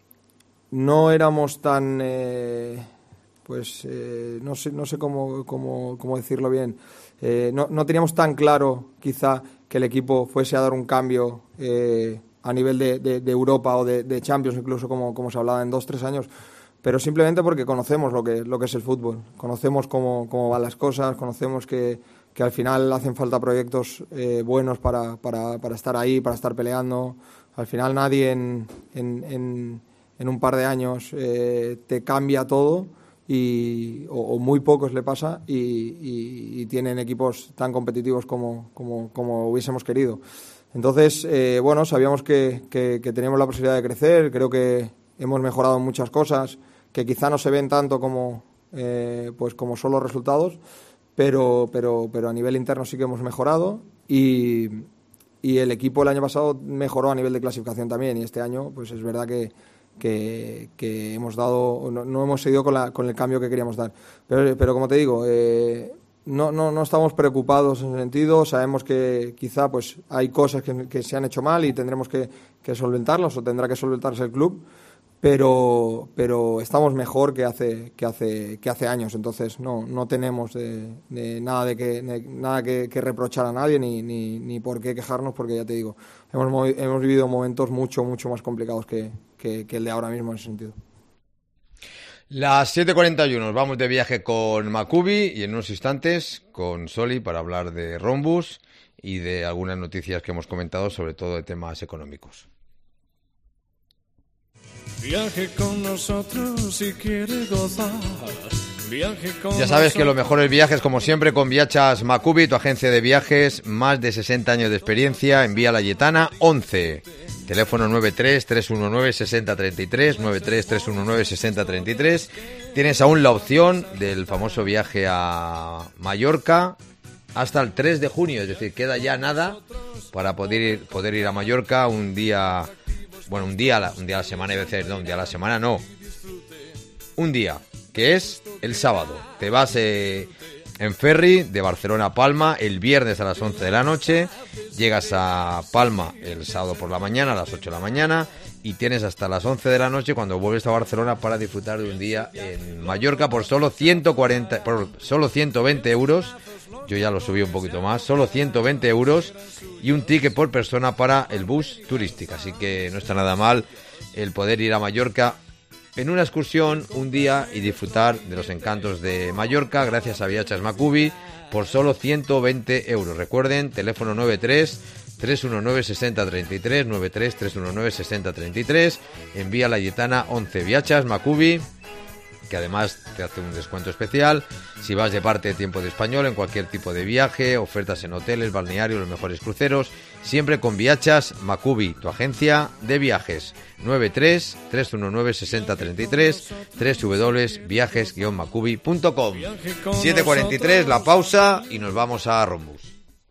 no éramos tan, eh, pues eh, no sé, no sé cómo, cómo, cómo decirlo bien. Eh, no, no teníamos tan claro, quizá, que el equipo fuese a dar un cambio eh, a nivel de, de, de Europa o de, de Champions, incluso como, como se hablaba en dos, tres años. Pero simplemente porque conocemos lo que, lo que es el fútbol, conocemos cómo, cómo van las cosas, conocemos que, que al final hacen falta proyectos eh, buenos para, para, para estar ahí, para estar peleando. Al final nadie en, en, en, en un par de años eh, te cambia todo y, o, o muy pocos le pasa y, y, y tienen equipos tan competitivos como, como, como hubiésemos querido. Entonces, eh, bueno, sabíamos que, que, que teníamos la posibilidad de crecer, creo que hemos mejorado muchas cosas que quizá no se ven tanto como, eh, pues como son los resultados, pero, pero, pero a nivel interno sí que hemos mejorado y, y el equipo el año pasado mejoró a nivel de clasificación también y este año pues es verdad que, que, que hemos dado, no, no hemos seguido con, la, con el cambio que queríamos dar. Pero, pero como te digo, eh, no, no, no estamos preocupados en ese sentido, sabemos que quizá pues hay cosas que, que se han hecho mal y tendremos que, que solventarlas o tendrá que solventarse el club. Pero, pero estamos mejor que hace que hace que hace años, entonces no no tenemos de, de nada de que de, nada que, que reprochar a nadie ni, ni ni por qué quejarnos, porque ya te digo, hemos hemos vivido momentos mucho mucho más complicados que, que, que el de ahora mismo en ese sentido.
Las siete cuarenta y uno, nos vamos de viaje con Maccabi y en unos instantes con Soli para hablar de Rhombus y de algunas noticias que hemos comentado, sobre todo de temas económicos.
Viaje con nosotros si quiere gozar. Viaje con
ya sabes que los mejores viajes, como siempre, con Viachas Maccabi, tu agencia de viajes, más de sesenta años de experiencia, en Vía Layetana once. Teléfono nueve tres tres uno nueve seis cero tres tres, nueve tres tres uno nueve seis cero tres tres. Tienes aún la opción del famoso viaje a Mallorca hasta el tres de junio, es decir, queda ya nada para poder ir, poder ir a Mallorca un día... Bueno, un día, a la, un día a la semana, y veces no, un día a la semana no. Un día, que es el sábado. Te vas eh, en ferry de Barcelona a Palma el viernes a las once de la noche. Llegas a Palma el sábado por la mañana, a las ocho de la mañana. Y tienes hasta las once de la noche cuando vuelves a Barcelona para disfrutar de un día en Mallorca por solo ciento cuarenta, por solo ciento veinte euros. Yo ya lo subí un poquito más, solo ciento veinte euros y un ticket por persona para el bus turístico. Así que no está nada mal el poder ir a Mallorca en una excursión un día y disfrutar de los encantos de Mallorca gracias a Viachas Maccabi por solo ciento veinte euros. Recuerden, teléfono nueve tres tres uno nueve seis cero tres tres, nueve tres tres uno nueve seis cero tres tres, en Vía Layetana once. Viachas Maccabi, que además te hace un descuento especial si vas de parte de Tiempo de Español en cualquier tipo de viaje, ofertas en hoteles, balnearios, los mejores cruceros, siempre con Viachas Maccabi, tu agencia de viajes. Nueve tres tres uno nueve seis cero tres tres, w w w punto viajes guion maccabi punto com. siete cuarenta y tres, la pausa y nos vamos a Rhombus.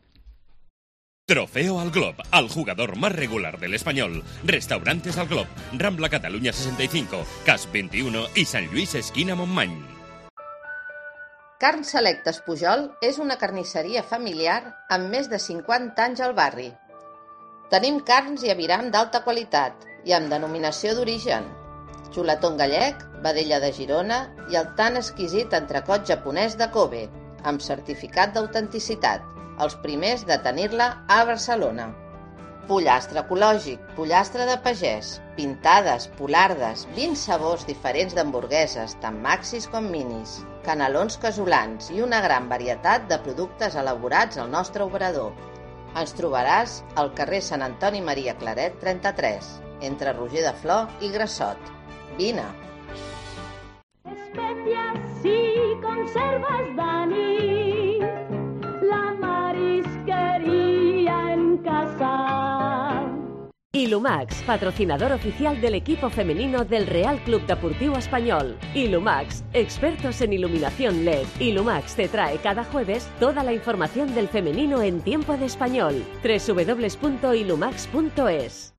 Trofeo al Glob, al jugador más regular del Español. Restaurantes al Glob, Rambla Cataluña sesenta y cinco, Cas veintiuno y San Lluís esquina Montmany.
Carn Selectes Pujol és una carnisseria familiar amb més de cinquanta anys al barri. Tenim carns i aviram d'alta qualitat i amb denominació d'origen. Xuletón gallec, vedella de Girona i el tan exquisit entrecot japonès de Kobe, amb certificat d'autenticitat, els primers de tenir-la a Barcelona. Pollastre ecològic, pollastre de pagès, pintades, polardes, vint sabors diferents d'hamburgueses, tant maxis com minis, canelons casolans i una gran varietat de productes elaborats al nostre obrador. Ens trobaràs al carrer Sant Antoni Maria Claret trenta-tres, entre Roger de Flor i Grassot. Vine!
Especias y conservas, Dani, la marisquería en casa.
Ilumax, patrocinador oficial del equipo femenino del Real Club Deportiu Espanyol. Ilumax, expertos en iluminación L E D. Ilumax te trae cada jueves toda la información del femenino en tiempo de español. doble u doble u doble u punto ilumax punto es.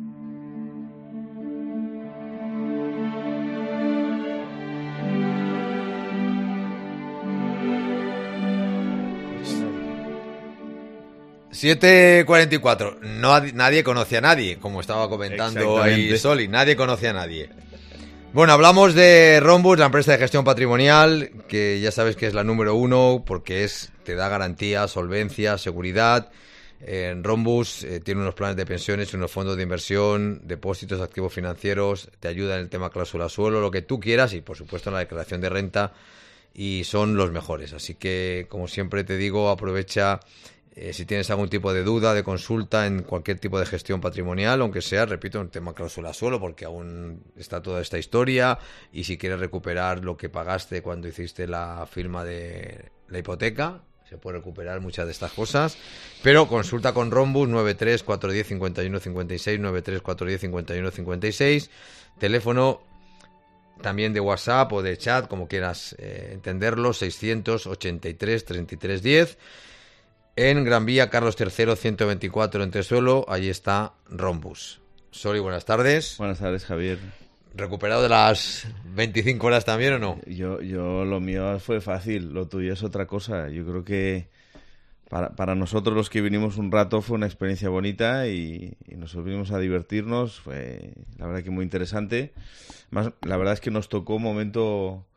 siete cuarenta y cuatro. No, nadie conoce a nadie, como estaba comentando ahí Soli. Nadie conoce a nadie. Bueno, hablamos de Rhombus, la empresa de gestión patrimonial, que ya sabes que es la número uno porque es te da garantía, solvencia, seguridad. En Rhombus eh, tiene unos planes de pensiones, unos fondos de inversión, depósitos, activos financieros, te ayuda en el tema cláusula suelo, lo que tú quieras y, por supuesto, en la declaración de renta, y son los mejores. Así que, como siempre te digo, aprovecha Eh, si tienes algún tipo de duda, de consulta en cualquier tipo de gestión patrimonial, aunque sea, repito, un tema cláusula suelo, porque aún está toda esta historia, y si quieres recuperar lo que pagaste cuando hiciste la firma de la hipoteca, se puede recuperar muchas de estas cosas, pero consulta con Rhombus nueve tres cuatro uno cero cincuenta y uno cincuenta y seis, nueve tres cuatro uno cero cincuenta y uno cincuenta y seis, teléfono también de WhatsApp o de chat, como quieras eh, entenderlo, seiscientos ochenta y tres treinta y tres diez. En Gran Vía, Carlos tercero, ciento veinticuatro en Tesuelo, allí está Rhombus. Sori, buenas tardes.
Buenas tardes, Javier.
¿Recuperado de las veinticinco horas también o no?
Yo, yo lo mío fue fácil, lo tuyo es otra cosa. Yo creo que para, para nosotros los que vinimos un rato fue una experiencia bonita y, y nos vinimos a divertirnos. Fue la verdad que muy interesante. Más, la verdad es que nos tocó un momento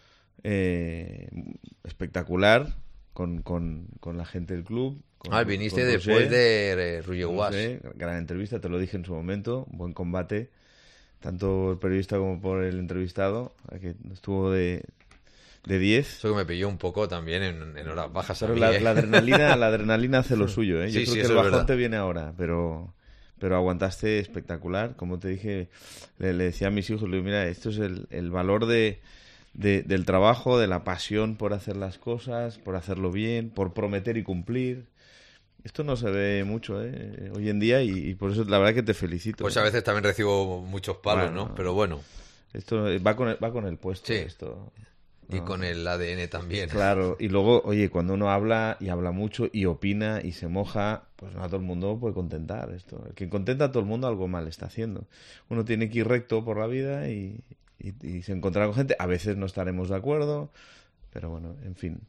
eh, espectacular. Con, con, con la gente del club. Con,
ah, viniste
con
después de Ruyeguas.
Gran entrevista, te lo dije en su momento. Buen combate, tanto el periodista como por el entrevistado, que estuvo de de diez.
Eso que me pilló un poco también en, en horas bajas.
Pero
a mí,
la,
¿eh?
la, adrenalina, la adrenalina hace lo suyo, ¿eh? Yo
Sí,
creo
sí,
que el
eso es
bajón
verdad.
te viene ahora, pero... Pero aguantaste espectacular. Como te dije, le, le decía a mis hijos, le digo, mira, esto es el, el valor de... De, del trabajo, de la pasión por hacer las cosas, por hacerlo bien, por prometer y cumplir. Esto no se ve mucho ¿eh? hoy en día y, y por eso la verdad que te felicito.
Pues
¿eh?
a veces también recibo muchos palos,
Bueno,
¿no? Pero bueno.
Esto va con el, va con el puesto.
Sí.
Esto.
Y
No.
con el A D N también.
Claro, y luego, oye, cuando uno habla y habla mucho y opina y se moja, pues no a todo el mundo puede contentar esto. El que contenta a todo el mundo algo mal está haciendo. Uno tiene que ir recto por la vida y, y, y se encontrará con gente. A veces no estaremos de acuerdo, pero bueno, en fin.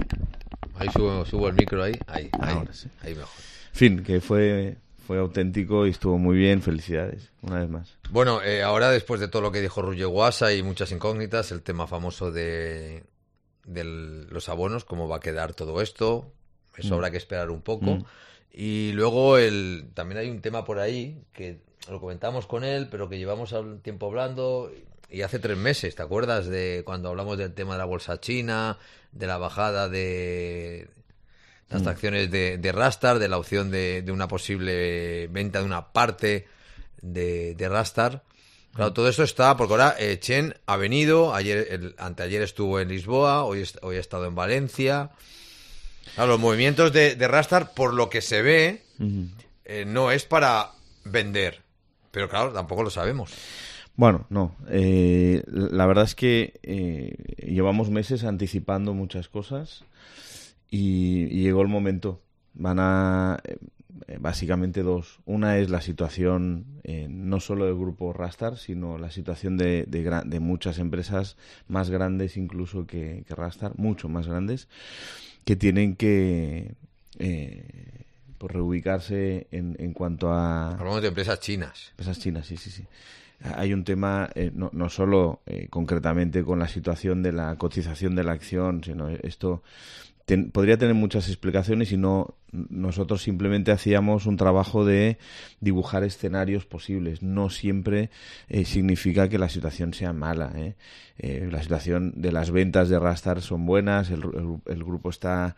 Ahí subo, subo el micro ahí. Ahí, ahí,
Ahora sí.
ahí mejor.
En fin, que fue, fue auténtico y estuvo muy bien. Felicidades, una vez más.
Bueno, eh, ahora después de todo lo que dijo Ruyeguasa y muchas incógnitas, el tema famoso de, de los abonos, cómo va a quedar todo esto, eso
Mm.
habrá que esperar un poco.
Mm.
Y luego el también hay un tema por ahí que lo comentamos con él, pero que llevamos un tiempo hablando y hace tres meses, ¿te acuerdas de cuando hablamos del tema de la bolsa china, de la bajada de las
Mm.
acciones de, de Rastar, de la opción de, de una posible venta de una parte de, de Rastar? Claro, todo eso está, porque ahora eh, Chen ha venido, ayer, el, anteayer estuvo en Lisboa, hoy, est- hoy ha estado en Valencia. Claro, los movimientos de, de Rastar, por lo que se ve,
Ujú.
eh, no es para vender. Pero claro, tampoco lo sabemos.
Bueno, no. Eh, la verdad es que eh, llevamos meses anticipando muchas cosas y, y llegó el momento. Van a... eh, básicamente dos. Una es la situación eh, no solo del grupo Rastar, sino la situación de, de, gra- de muchas empresas más grandes incluso que, que Rastar, mucho más grandes, que tienen que eh, pues reubicarse en, en cuanto a...
Hablamos de empresas chinas.
Empresas chinas, sí, sí, sí. Hay un tema, eh, no, no solo eh, concretamente con la situación de la cotización de la acción, sino esto ten- podría tener muchas explicaciones y no nosotros simplemente hacíamos un trabajo de dibujar escenarios posibles. No siempre eh, significa que la situación sea mala, ¿eh? Eh, la situación de las ventas de Rastar son buenas, el, el, el grupo está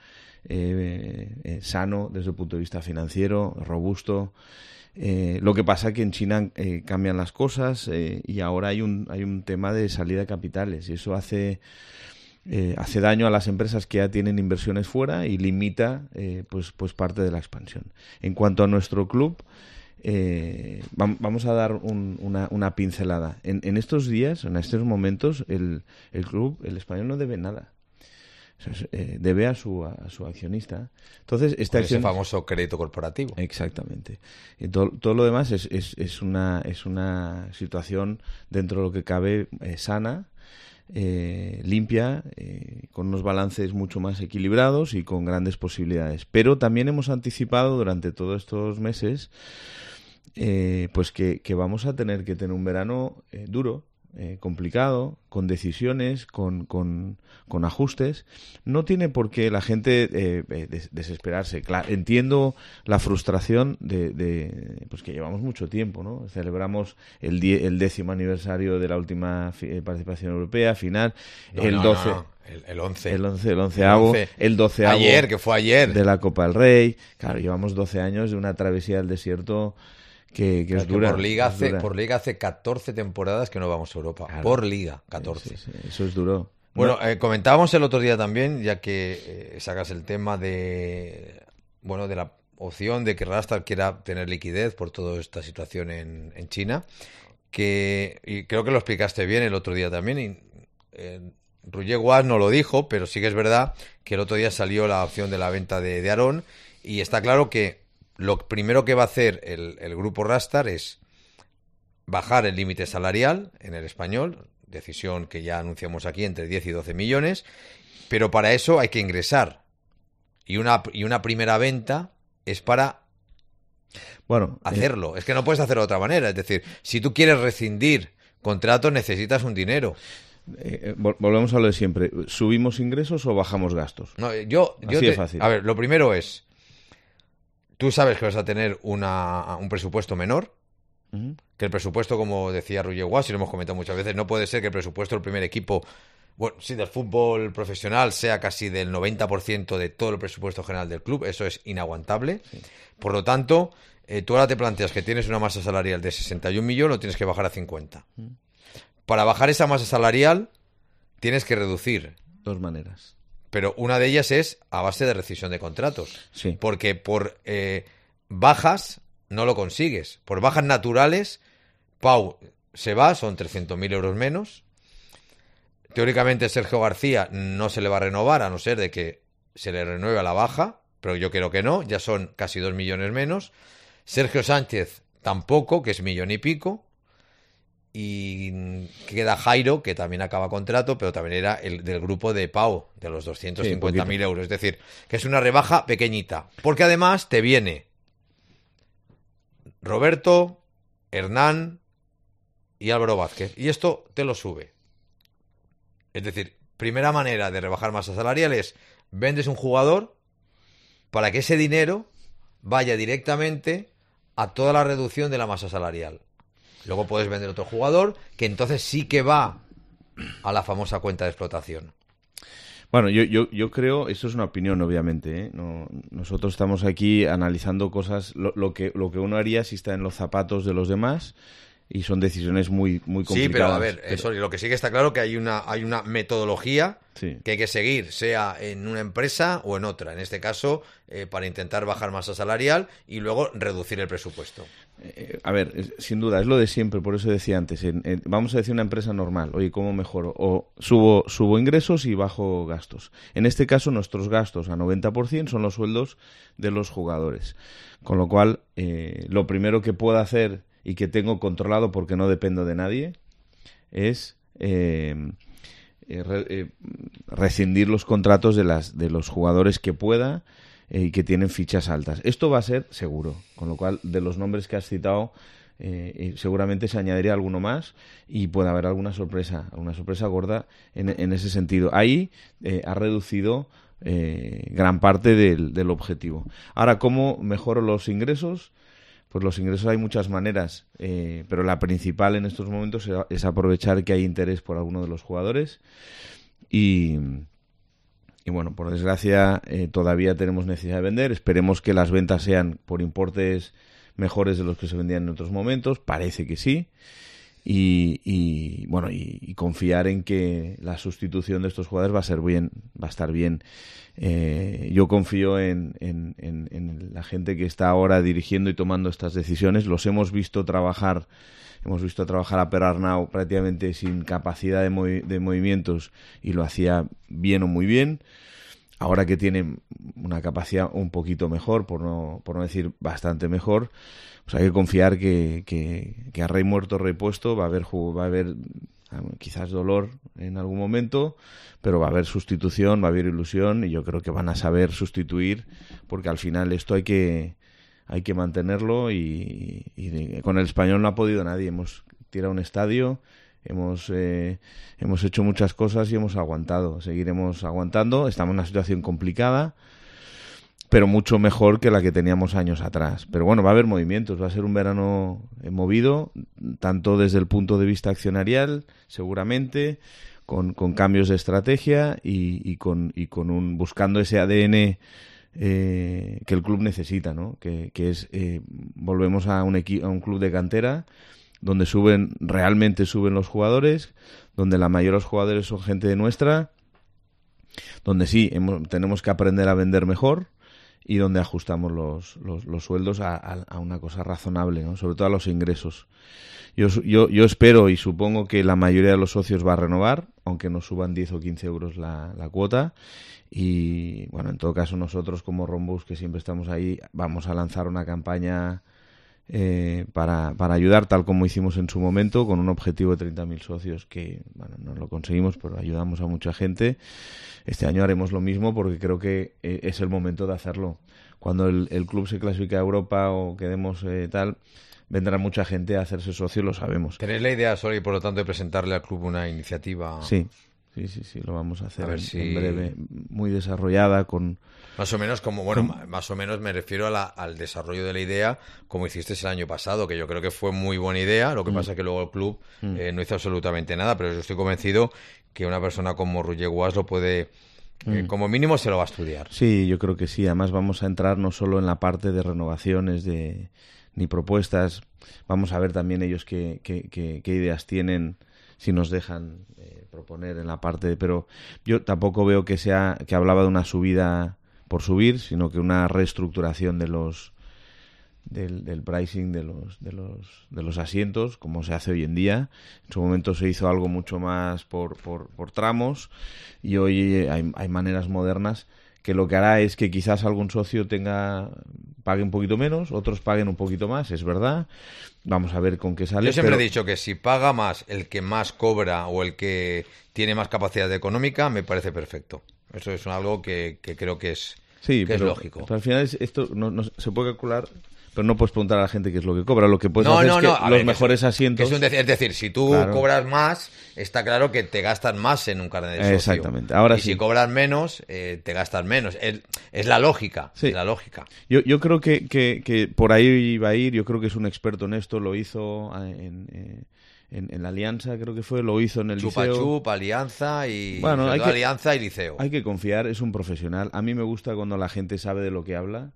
eh, eh, sano desde el punto de vista financiero, robusto. Eh, lo que pasa es que en China eh, cambian las cosas eh, y ahora hay un hay un tema de salida de capitales y eso hace eh, hace daño a las empresas que ya tienen inversiones fuera y limita eh, pues pues parte de la expansión. En cuanto a nuestro club, eh, vam- vamos a dar un- una, una pincelada. En, en estos días, en estos momentos, el, el club, el Español, no debe nada. O sea, es, eh, debe a su, a su accionista. Entonces, esta
Con ese
acción...
famoso crédito corporativo.
Exactamente. Y todo, todo lo demás es, es, es, una, es una situación dentro de lo que cabe eh, sana, eh, limpia, eh, con unos balances mucho más equilibrados y con grandes posibilidades. Pero también hemos anticipado durante todos estos meses eh, pues que, que vamos a tener que tener un verano eh, duro. eh, complicado, con decisiones, con, con, con ajustes. No tiene por qué la gente eh, des- desesperarse. Claro, entiendo la frustración de, de pues que llevamos mucho tiempo, ¿no? Celebramos el, die- el décimo aniversario de la última fi- participación europea, final,
No,
el
no,
doce...
no, no. El, el once.
El once, el onceavo,
el, once.
el doceavo.
Ayer, que fue ayer.
De la Copa del Rey. Claro, llevamos doce años de una travesía del desierto que, que
Claro,
es dura.
que por, liga
es
hace,
dura.
por liga hace catorce temporadas que no vamos a Europa.
Claro.
Por liga, catorce.
Sí, sí, sí, eso es duro.
Bueno,
No.
eh, comentábamos el otro día también, ya que eh, sacas el tema de, bueno, de la opción de que Rastar quiera tener liquidez por toda esta situación en, en China, que y creo que lo explicaste bien el otro día también. Y, eh, Roger Guas no lo dijo, pero sí que es verdad que el otro día salió la opción de la venta de, de Aarón, y está claro que lo primero que va a hacer el, el grupo Rastar es bajar el límite salarial en el español, decisión que ya anunciamos aquí, entre diez y doce millones, pero para eso hay que ingresar. Y una, y una primera venta es para
bueno,
hacerlo. Eh... Es que no puedes hacerlo de otra manera. Es decir, si tú quieres rescindir contratos, necesitas un dinero.
Eh, volvemos a lo de siempre. ¿Subimos ingresos o bajamos gastos?
No, yo, yo
Así
te,
de fácil.
A ver, lo primero es, tú sabes que vas a tener una, un presupuesto menor, uh-huh. que el presupuesto, como decía Roger Guas, y lo hemos comentado muchas veces, no puede ser que el presupuesto del primer equipo, bueno, sí, del fútbol profesional, sea casi del noventa por ciento de todo el presupuesto general del club. Eso es inaguantable. Sí. Por lo tanto, eh, tú ahora te planteas que tienes una masa salarial de sesenta y un millones, lo tienes que bajar a cincuenta. Uh-huh. Para bajar esa masa salarial tienes que reducir.
Dos maneras.
Pero una de ellas es a base de rescisión de contratos.
Sí.
Porque por eh, bajas no lo consigues. Por bajas naturales, Pau se va, son trescientos mil euros menos. Teóricamente Sergio García no se le va a renovar, a no ser de que se le renueve a la baja, pero yo creo que no, ya son casi dos millones menos. Sergio Sánchez tampoco, que es millón y pico. Y queda Jairo, que también acaba contrato, pero también era el del grupo de Pau, de los doscientos cincuenta mil sí, euros. Es decir, que es una rebaja pequeñita. Porque además te viene Roberto, Hernán y Álvaro Vázquez. Y esto te lo sube. Es decir, primera manera de rebajar masa salarial es vendes un jugador para que ese dinero vaya directamente a toda la reducción de la masa salarial. Luego puedes vender otro jugador que entonces sí que va a la famosa cuenta de explotación.
Bueno, yo, yo, yo creo, esto es una opinión obviamente, ¿eh? No, nosotros estamos aquí analizando cosas, lo, lo, que, lo que uno haría si está en los zapatos de los demás, y son decisiones muy, muy complicadas.
Sí, pero a ver, pero... eso, lo que sí que está claro que hay una, hay una metodología sí. que hay que seguir, sea en una empresa o en otra. En este caso, eh, para intentar bajar masa salarial y luego reducir el presupuesto.
Eh, a ver, es, sin duda, es lo de siempre, por eso decía antes, en, en, vamos a decir una empresa normal, oye, ¿cómo mejoro? O subo, subo ingresos y bajo gastos. En este caso, nuestros gastos a noventa por ciento son los sueldos de los jugadores. Con lo cual, eh, lo primero que puedo hacer y que tengo controlado porque no dependo de nadie, es eh, eh, re, eh, rescindir los contratos de, las, de los jugadores que pueda eh, y que tienen fichas altas. Esto va a ser seguro, con lo cual de los nombres que has citado eh, seguramente se añadiría alguno más y puede haber alguna sorpresa, alguna sorpresa gorda en, en ese sentido. Ahí eh, ha reducido eh, gran parte del, del objetivo. Ahora, ¿cómo mejoro los ingresos? Pues los ingresos hay muchas maneras, eh, pero la principal en estos momentos es aprovechar que hay interés por alguno de los jugadores y, y bueno, por desgracia eh, todavía tenemos necesidad de vender. Esperemos que las ventas sean por importes mejores de los que se vendían en otros momentos, parece que sí, y, y bueno, y, y confiar en que la sustitución de estos jugadores va a ser bien, va a estar bien. Eh, yo confío en, en, en, en la gente que está ahora dirigiendo y tomando estas decisiones. Los hemos visto trabajar, hemos visto trabajar a Per Arnau prácticamente sin capacidad de, movi- de movimientos y lo hacía bien o muy bien. Ahora que tiene una capacidad un poquito mejor, por no, por no decir bastante mejor, pues hay que confiar que, que, que a rey muerto, rey puesto, va a haber, va a haber quizás dolor en algún momento, pero va a haber sustitución, va a haber ilusión y yo creo que van a saber sustituir, porque al final esto hay que hay que mantenerlo y, y de, con el Español no ha podido nadie. Hemos tirado un estadio, hemos, eh, hemos hecho muchas cosas y hemos aguantado. Seguiremos aguantando. Estamos en una situación complicada, pero mucho mejor que la que teníamos años atrás. Pero bueno, va a haber movimientos, va a ser un verano movido, tanto desde el punto de vista accionarial, seguramente, con, con cambios de estrategia y, y con y con un buscando ese A D N eh, que el club necesita, ¿no? Que, que es eh, volvemos a un equi- a un club de cantera donde suben realmente suben los jugadores, donde la mayoría de los jugadores son gente de nuestra, donde sí hemos, tenemos que aprender a vender mejor y donde ajustamos los, los, los sueldos a, a, a una cosa razonable, ¿no? Sobre todo a los ingresos. Yo, yo, yo espero y supongo que la mayoría de los socios va a renovar, aunque nos suban diez o quince euros la, la cuota. Y bueno, en todo caso nosotros como Rombus, que siempre estamos ahí, vamos a lanzar una campaña eh, para, para ayudar, tal como hicimos en su momento, con un objetivo de treinta mil socios, que bueno, no lo conseguimos, pero ayudamos a mucha gente. Este año haremos lo mismo porque creo que eh, es el momento de hacerlo. Cuando el, el club se clasifique a Europa o quedemos eh, tal, vendrá mucha gente a hacerse socio, lo sabemos.
¿Tenéis la idea, Soli, por lo tanto, de presentarle al club una iniciativa?
Sí, sí, sí, sí, lo vamos a hacer
a ver
en,
si...
en breve, muy desarrollada, con...
Más o menos como, bueno,
con...
más o menos me refiero a la, al desarrollo de la idea como hiciste el año pasado, que yo creo que fue muy buena idea, lo que mm. pasa es que luego el club mm. eh, no hizo absolutamente nada, pero yo estoy convencido que una persona como Roger Guas lo puede... Eh, mm. como mínimo se lo va a estudiar.
Sí, yo creo que sí. Además vamos a entrar no solo en la parte de renovaciones de ni propuestas, vamos a ver también ellos qué, qué, qué, qué ideas tienen, si nos dejan eh, proponer en la parte de, pero yo tampoco veo que sea que hablaba de una subida por subir, sino que una reestructuración de los del, del pricing de los de los de los asientos, como se hace hoy en día. En su momento se hizo algo mucho más por por, por tramos y hoy hay, hay maneras modernas que lo que hará es que quizás algún socio tenga pague un poquito menos, otros paguen un poquito más, es verdad. Vamos a ver con qué sale.
Yo siempre
pero...
he dicho que si paga más el que más cobra o el que tiene más capacidad económica, me parece perfecto. Eso es algo que, que creo que es,
sí,
que
pero,
es lógico.
Pero al final es, esto no, no se puede calcular, pero no puedes preguntar a la gente qué es lo que cobra. Lo que puedes
no,
hacer
no,
es que
no.
los
ver,
mejores
que es,
asientos...
Que es, un de- es decir, si tú
claro.
cobras más, está claro que te gastas más en un carnet de socio.
Exactamente. Ahora
y
sí.
si cobras menos, eh, te gastas menos. Es, es la lógica.
Sí.
Es la lógica.
Yo, yo creo que, que, que por ahí va a ir. Yo creo que es un experto en esto. Lo hizo en, en, en la Alianza, creo que fue. Lo hizo en el
Chupa
Liceo.
Chup, Alianza y...
Bueno, hay que,
Alianza y Liceo.
Hay que confiar. Es un profesional. A mí me gusta cuando la gente sabe de lo que habla.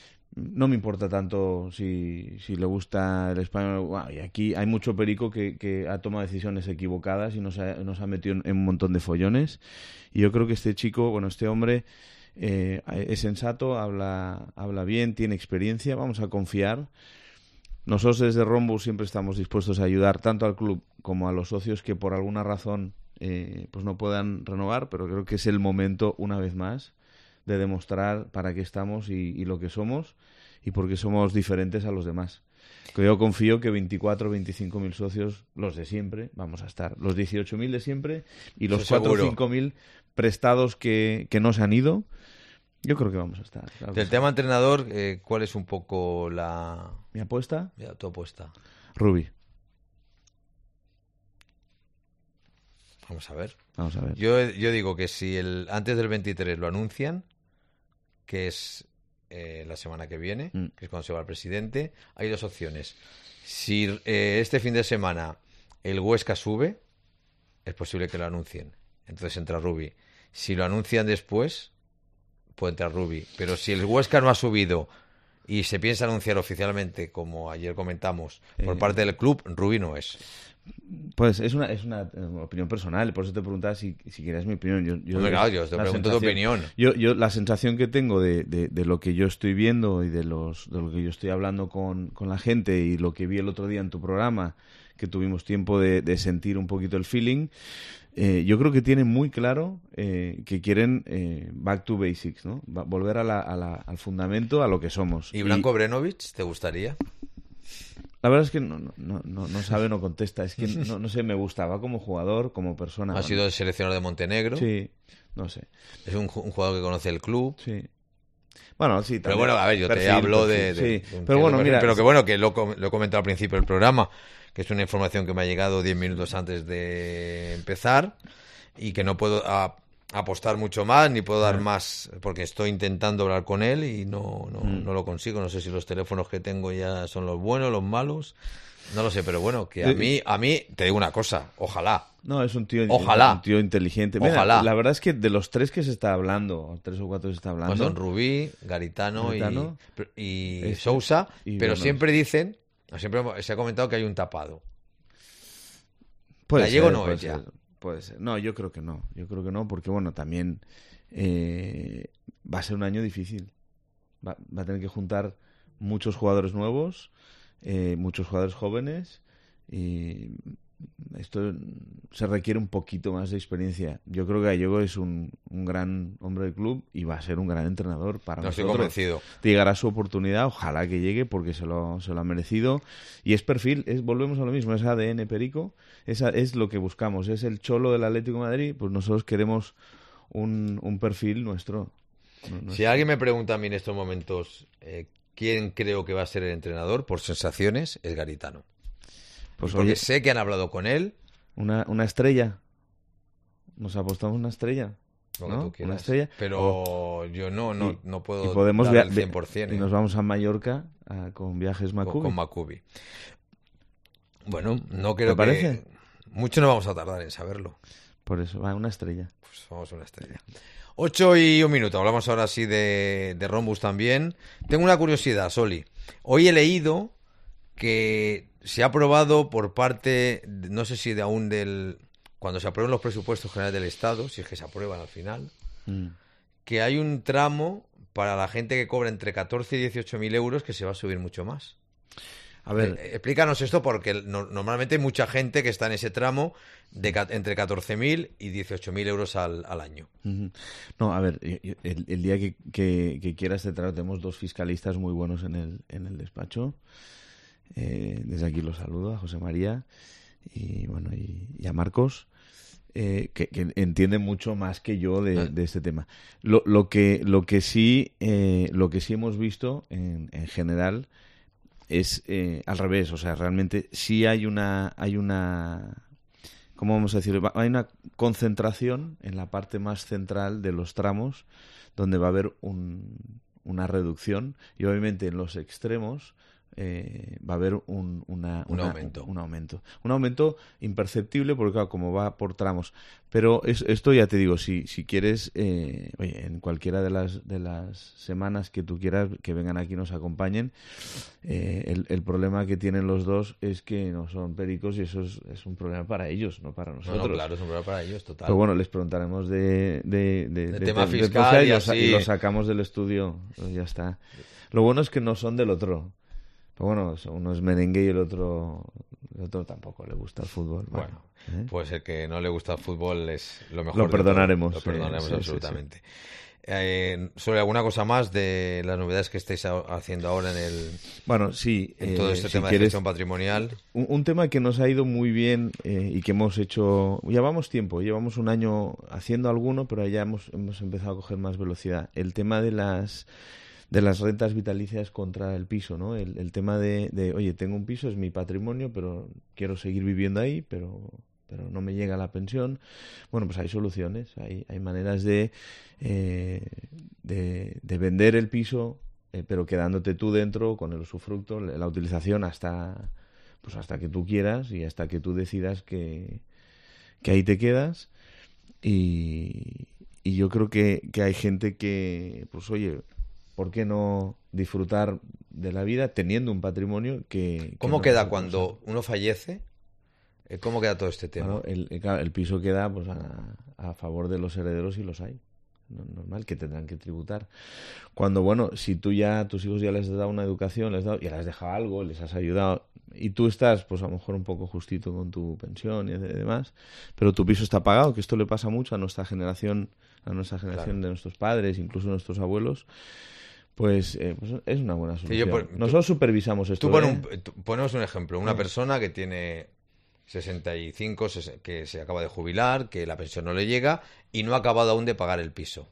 No me importa tanto si, si le gusta el español. Bueno, y aquí hay mucho perico que, que ha tomado decisiones equivocadas y nos ha, nos ha metido en, en un montón de follones. Y yo creo que este chico, bueno, este hombre eh, es sensato, habla, habla bien, tiene experiencia. Vamos a confiar. Nosotros desde Rombus siempre estamos dispuestos a ayudar tanto al club como a los socios que por alguna razón eh, pues no puedan renovar, pero creo que es el momento, una vez más, de demostrar para qué estamos y, y lo que somos y por qué somos diferentes a los demás. Que yo confío que veinticuatro o veinticinco mil socios, los de siempre, vamos a estar. Los dieciocho mil de siempre y los cuatro o cinco mil prestados que, que no se han ido, yo creo que vamos a estar. Claro
Del
sí.
tema entrenador, eh, ¿cuál es un poco la...
¿Mi apuesta?
Ya, tu apuesta.
Rubi.
Vamos a ver.
Vamos a ver.
Yo, yo digo que si el antes del veintitrés lo anuncian, que es eh, la semana que viene, mm. que es cuando se va el presidente, hay dos opciones. Si eh, este fin de semana el Huesca sube, es posible que lo anuncien. Entonces entra Rubi. Si lo anuncian después, puede entrar Rubi. Pero si el Huesca no ha subido y se piensa anunciar oficialmente, como ayer comentamos, por
eh...
parte del club, Rubi no es.
Pues es una, es una opinión personal, por eso te preguntaba si, si quieres mi opinión. Yo, yo,
Hombre, claro, yo te pregunto tu opinión.
Yo, yo, la sensación que tengo de, de, de lo que yo estoy viendo y de, los, de lo que yo estoy hablando con, con la gente y lo que vi el otro día en tu programa, que tuvimos tiempo de, de sentir un poquito el feeling, eh, yo creo que tienen muy claro eh, que quieren eh, back to basics, ¿no? Volver a la, a la, al fundamento, a lo que somos.
¿Y Branko y... Brenovich, te gustaría?
La verdad es que no, no, no, no sabe, no contesta. Es que no, no sé, me gustaba como jugador, como persona.
Ha
bueno.
sido el seleccionador de Montenegro.
Sí, no sé.
Es un, un jugador que conoce el club.
Sí. Bueno, sí,
pero
también.
bueno, a ver, yo
Perfil,
te hablo
perfil,
de, de,
sí.
de un
Pero bueno,
perfil,
mira,
pero que bueno, que lo, lo he comentado al principio del programa, que es una información que me ha llegado diez minutos antes de empezar y que no puedo a, apostar mucho más ni puedo dar más porque estoy intentando hablar con él y no, no, mm. no lo consigo. No sé si los teléfonos que tengo ya son los buenos, los malos. No lo sé, pero bueno, que a mí, a mí te digo una cosa, ojalá.
No, es un tío,
ojalá.
un tío inteligente. Mira,
ojalá.
La verdad es que de los tres que se está hablando, tres o cuatro que se está hablando...
Pues son Rubí, Garitano, Garitano y, y este, Sousa, y pero bueno, siempre dicen, siempre se ha comentado que hay un tapado.
Puede
Gallego
ser,
no
puede
es
ser,
ya.
Puede ser. No, yo creo que no. Yo creo que no, porque bueno, también eh, va a ser un año difícil. Va, va a tener que juntar muchos jugadores nuevos, eh, muchos jugadores jóvenes, y esto se requiere un poquito más de experiencia. Yo creo que Gallego es un, un gran hombre del club y va a ser un gran entrenador para
no
nosotros.
Estoy convencido.
Llegará su oportunidad, ojalá que llegue porque se lo, se lo ha merecido. Y es perfil, es, volvemos a lo mismo, es A D N Perico, esa es lo que buscamos, es el cholo del Atlético de Madrid, pues nosotros queremos un, un perfil nuestro. nuestro.
Si alguien me pregunta a mí en estos momentos eh, quién creo que va a ser el entrenador, por sensaciones, es Garitano. Pues porque oye, sé que han hablado con él.
Una, una estrella. Nos apostamos una estrella.
Lo
¿no?
que tú quieras.
Una estrella.
Pero
oh.
yo no, no,
y,
no puedo
y podemos
dar el cien por ciento.
Y nos vamos a Mallorca a, con viajes Macubi.
Con, con Macubi. Bueno, no creo
¿Te parece?
que... Mucho no vamos a tardar en saberlo.
Por eso, va, una estrella.
Pues vamos a una estrella. Ocho y un minuto. Hablamos ahora sí de, de Rombus también. Tengo una curiosidad, Soli. Hoy he leído que se ha aprobado por parte, no sé si de aún del... Cuando se aprueben los presupuestos generales del Estado, si es que se aprueban al final, mm. que hay un tramo para la gente que cobra entre catorce y dieciocho mil euros que se va a subir mucho más.
A ver,
eh, explícanos esto porque no, normalmente hay mucha gente que está en ese tramo de entre catorce mil y dieciocho mil euros al, al año.
Uh-huh. No, a ver, el, el día que, que, que quieras te traigo, tenemos dos fiscalistas muy buenos en el, en el despacho. Eh, desde aquí los saludo a José María y bueno y, y a Marcos, eh, que, que entienden mucho más que yo de, de este tema. Lo, lo que lo que sí eh, lo que sí hemos visto en, en general es eh, al revés, o sea, realmente sí hay una hay una ¿cómo vamos a decir? Hay una concentración en la parte más central de los tramos donde va a haber un, una reducción y obviamente en los extremos Eh, va a haber un, una,
un
una,
aumento.
Un, un aumento. Un aumento imperceptible porque, claro, como va por tramos. Pero es, esto ya te digo, si, si quieres, eh, oye, en cualquiera de las, de las semanas que tú quieras que vengan aquí y nos acompañen, eh, el, el problema que tienen los dos es que no son pericos y eso es, es un problema para ellos, no para nosotros.
No, no, claro, es un problema para ellos, total.
Pero bueno, les preguntaremos de, de, de,
de,
de
tema
de,
fiscal
de,
y,
y,
así...
y lo sacamos del estudio, pues ya está. Lo bueno es que no son del otro. Pero bueno, uno es merengue y el otro el otro tampoco le gusta el fútbol.
Bueno, bueno ¿eh? Pues el que no le gusta el fútbol es lo mejor.
Lo perdonaremos.
Lo perdonaremos
sí,
absolutamente.
Sí, sí.
Eh, ¿Sobre alguna cosa más de las novedades que estáis haciendo ahora en el
bueno sí
en todo este
eh,
tema
si
de
quieres,
gestión patrimonial?
Un, un tema que nos ha ido muy bien eh, y que hemos hecho, llevamos tiempo, llevamos un año haciendo alguno, pero ya hemos, hemos empezado a coger más velocidad. El tema de las de las rentas vitalicias contra el piso, ¿no? El, el tema de, de, oye, tengo un piso, es mi patrimonio, pero quiero seguir viviendo ahí, pero, pero no me llega la pensión. Bueno, pues hay soluciones, hay, hay maneras de, eh, de, de vender el piso, eh, pero quedándote tú dentro con el usufructo, la utilización hasta, pues hasta que tú quieras y hasta que tú decidas que, que ahí te quedas. Y, y yo creo que, que hay gente que, pues oye, ¿por qué no disfrutar de la vida teniendo un patrimonio que... que
¿Cómo
no
queda cuando uno fallece? ¿Cómo queda todo este tema?
Bueno, el, el, el piso queda pues a, a favor de los herederos y los hay. Normal, que tendrán que tributar. Cuando, bueno, si tú ya a tus hijos ya les has dado una educación, les has dado, ya les has dejado algo, les has ayudado, y tú estás, pues a lo mejor un poco justito con tu pensión y demás, pero tu piso está pagado, que esto le pasa mucho a nuestra generación, a nuestra generación claro. de nuestros padres, incluso nuestros abuelos. Pues, eh, pues es una buena solución. Sí, por, Nosotros tú, supervisamos esto.
Tú pon un, ¿eh? tú, ponemos un ejemplo. Una sí. persona que tiene sesenta y cinco, que se acaba de jubilar, que la pensión no le llega y no ha acabado aún de pagar el piso.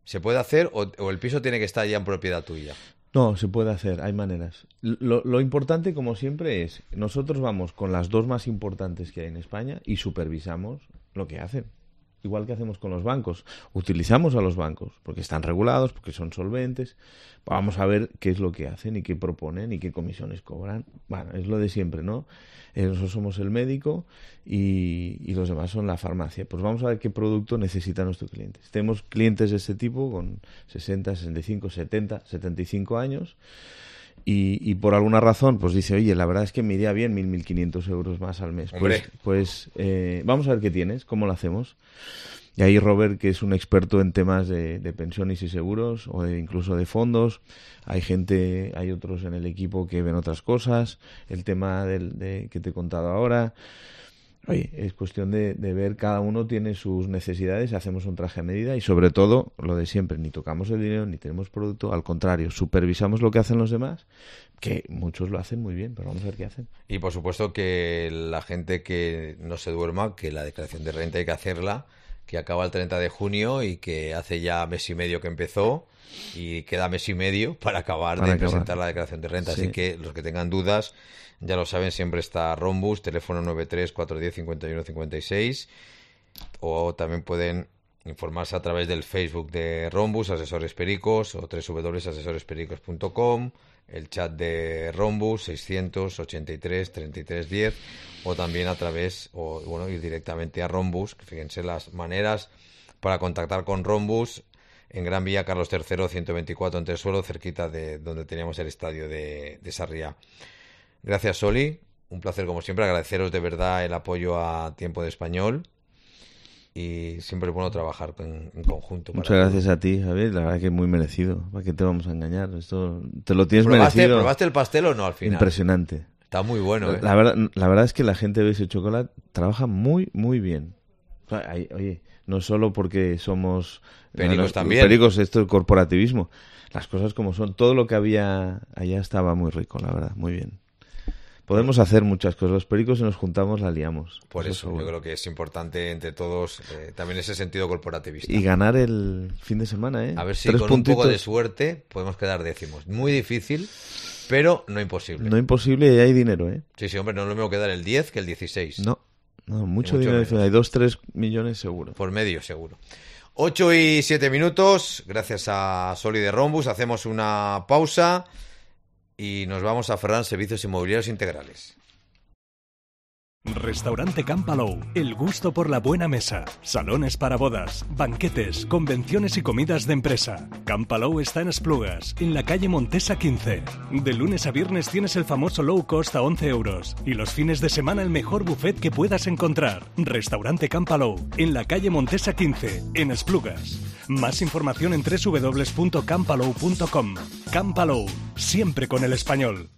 ¿Se puede hacer o, o el piso tiene que estar ya en propiedad tuya?
No, se puede hacer, hay maneras. Lo, lo importante, como siempre, es nosotros vamos con las dos más importantes que hay en España y supervisamos lo que hacen. Igual que hacemos con los bancos. Utilizamos a los bancos porque están regulados, porque son solventes. Vamos a ver qué es lo que hacen y qué proponen y qué comisiones cobran. Bueno, es lo de siempre, ¿no? Eh, nosotros somos el médico y, y los demás son la farmacia. Pues vamos a ver qué producto necesita nuestro cliente. Tenemos clientes de este tipo con sesenta, sesenta y cinco, setenta, setenta y cinco años. Y, y por alguna razón, pues dice, oye, la verdad es que me iría bien mil, mil quinientos euros más al mes.
Hombre.
Pues, pues eh, vamos a ver qué tienes, cómo lo hacemos. Y ahí Robert, que es un experto en temas de, de pensiones y seguros, o de, incluso de fondos. Hay gente, hay otros en el equipo que ven otras cosas. El tema del, de, que te he contado ahora. Oye, es cuestión de, de ver, cada uno tiene sus necesidades, hacemos un traje a medida y sobre todo, lo de siempre, ni tocamos el dinero, ni tenemos producto, al contrario, supervisamos lo que hacen los demás, que muchos lo hacen muy bien, pero vamos a ver qué hacen.
Y por supuesto que la gente que no se duerma, que la declaración de renta hay que hacerla, que acaba el treinta de junio y que hace ya mes y medio que empezó y queda mes y medio para acabar
Para
de
acabar.
presentar la declaración de renta.
Sí.
Así que los que tengan dudas, ya lo saben, siempre está Rhombus, teléfono nueve tres cuatro uno cero cincuenta y uno cincuenta y seis, o también pueden informarse a través del Facebook de Rhombus, Asesores Pericos, o doble u doble u doble u punto asesores pericos punto com, el chat de Rhombus seiscientos ochenta y tres treinta y tres diez, o también a través, o bueno, ir directamente a Rhombus. Fíjense las maneras para contactar con Rhombus en Gran Vía Carlos tercero ciento veinticuatro en Tersuelo, cerquita de donde teníamos el estadio de, de Sarriá. Gracias, Soli. Un placer, como siempre. Agradeceros de verdad el apoyo a Tiempo de Español. Y siempre es bueno trabajar en, en conjunto.
Muchas gracias a ti, Javier. La verdad que es muy merecido. ¿Para qué te vamos a engañar? Esto te lo tienes
¿Probaste,
merecido.
¿Probaste el pastel o no al final?
Impresionante.
Está muy bueno, ¿eh?
La verdad, la verdad es que la gente de Base Chocolate trabaja muy, muy bien. O sea, hay- oye, no solo porque somos
Pericos
los-
también.
Pericos, esto es corporativismo. Las cosas como son. Todo lo que había allá estaba muy rico, la verdad. Muy bien. Podemos hacer muchas cosas. Los pericos, si nos juntamos, la liamos.
Por
Eso
eso,
seguro.
yo creo que es importante entre todos eh, también ese sentido corporativista.
Y ganar el fin de semana, ¿eh?
A ver si
Tres
con un poco
puntitos.
de suerte podemos quedar décimos. Muy difícil, pero no imposible.
No imposible y hay dinero, ¿eh?
Sí, sí, hombre, no es lo mismo quedar el diez que el dieciséis.
No, no, mucho,
Mucho
dinero.
menos.
Hay dos, tres millones seguro.
Por medio, seguro. ocho y siete minutos, gracias a Soli de Rhombus. Hacemos una pausa y nos vamos a Ferran Servicios Inmobiliarios Integrales.
Restaurante Campalou, el gusto por la buena mesa. Salones para bodas, banquetes, convenciones y comidas de empresa. Campalou está en Esplugas, en la calle Montesa quince. De lunes a viernes tienes el famoso low cost a once euros. Y los fines de semana el mejor buffet que puedas encontrar. Restaurante Campalou, en la calle Montesa quince, en Esplugas. Más información en doble u doble u doble u punto campalou punto com. Campalou, siempre con el español.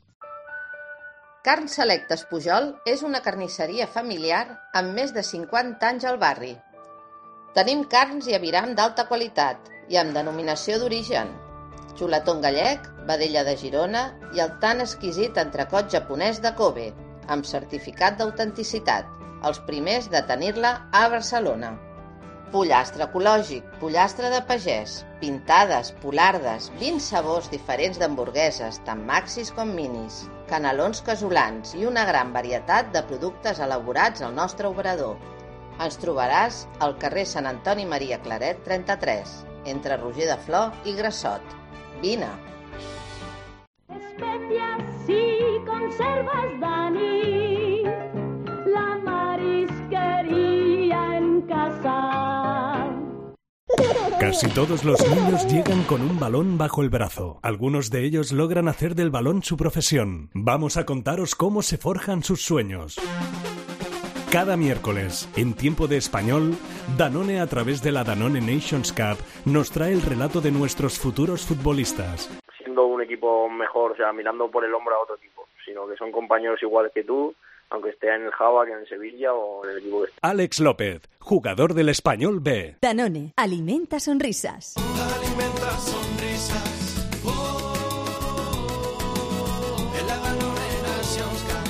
Carn Selectes Pujol és una carnisseria familiar amb més de cinquanta anys al barri. Tenim carns i aviram d'alta qualitat i amb denominació d'origen. Xuletón gallec, vedella de Girona i el tan exquisit entrecot japonès de Kobe, amb certificat d'autenticitat, els primers de tenir-la a Barcelona. Pollastre ecològic, pollastre de pagès, pintades, polardes, vint sabors diferents d'hamburgueses, tant maxis com minis, canelons casolans i una gran varietat de productes elaborats al nostre obrador. Ens trobaràs al carrer Sant Antoni Maria Claret trenta-tres, entre Roger de Flor i Grassot. Vine!
Especias y conservas, Dani, la marisquería en casa.
Casi todos los niños llegan con un balón bajo el brazo. Algunos de ellos logran hacer del balón su profesión. Vamos a contaros cómo se forjan sus sueños. Cada miércoles, en Tiempo de Español, Danone, a través de la Danone Nations Cup, nos trae el relato de nuestros futuros futbolistas.
Siendo un equipo mejor, o sea, mirando por el hombro a otro equipo, sino que son compañeros iguales que tú, aunque esté en el Java, que en el Sevilla o en el equipo que esté.
Alex López, jugador del Español B.
Danone, alimenta sonrisas.
Alimenta sonrisas. Oh, en la Danone Nations Cup.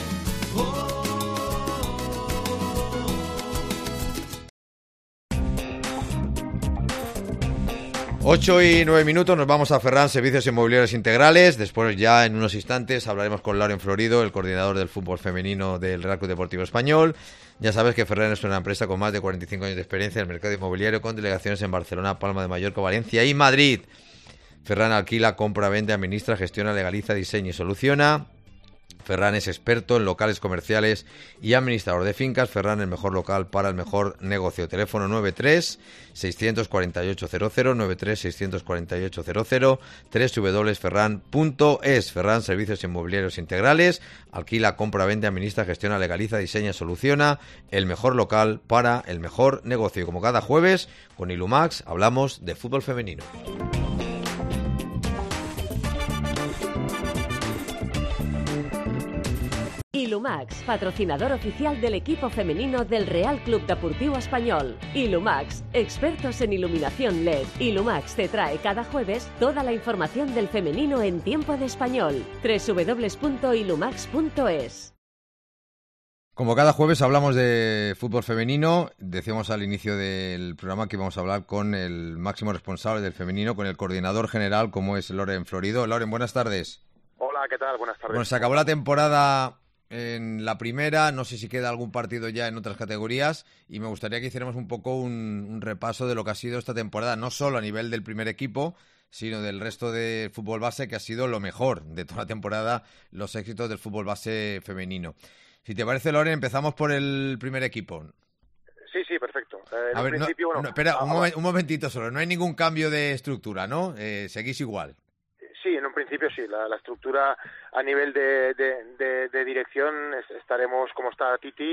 ocho y nueve minutos, nos vamos a Ferran Servicios Inmobiliarios Integrales. Después ya en unos instantes hablaremos con Lauren Florido, el coordinador del fútbol femenino del Real Club Deportivo Español. Ya sabes que Ferran es una empresa con más de cuarenta y cinco años de experiencia en el mercado inmobiliario, con delegaciones en Barcelona, Palma de Mallorca, Valencia y Madrid. Ferran alquila, compra, vende, administra, gestiona, legaliza, diseña y soluciona. Ferran es experto en locales comerciales y administrador de fincas. Ferran, el mejor local para el mejor negocio. Teléfono nueve tres, seis cuatro ocho cero cero, nueve tres, seis cuatro ocho cero cero, doble u doble u doble u punto ferran punto es. Ferran, servicios inmobiliarios integrales. Alquila, compra, vende, administra, gestiona, legaliza, diseña, soluciona. El mejor local para el mejor negocio. Y como cada jueves, con Ilumax hablamos de fútbol femenino.
Ilumax, patrocinador oficial del equipo femenino del Real Club Deportivo Español. Ilumax, expertos en iluminación L E D. Ilumax te trae cada jueves toda la información del femenino en tiempo de español. doble u doble u doble u punto ilumax punto es.
Como cada jueves hablamos de fútbol femenino, decíamos al inicio del programa que íbamos a hablar con el máximo responsable del femenino, con el coordinador general, como es Lauren Florido. Lauren, buenas tardes.
Hola, ¿qué tal? Buenas tardes.
Bueno, se acabó la temporada en la primera, no sé si queda algún partido ya en otras categorías, y me gustaría que hiciéramos un poco un, un repaso de lo que ha sido esta temporada, no solo a nivel del primer equipo, sino del resto del fútbol base, que ha sido lo mejor de toda la temporada, los éxitos del fútbol base femenino. Si te parece, Lauren, empezamos por el primer equipo.
Sí, sí, perfecto. Eh, en
a ver,
principio,
no,
bueno,
no, espera,
ah,
un, momen, un momentito solo, no hay ningún cambio de estructura, ¿no? Eh, seguís igual.
Sí, en un principio sí. La, la estructura a nivel de, de, de, de dirección es, estaremos como está Titi,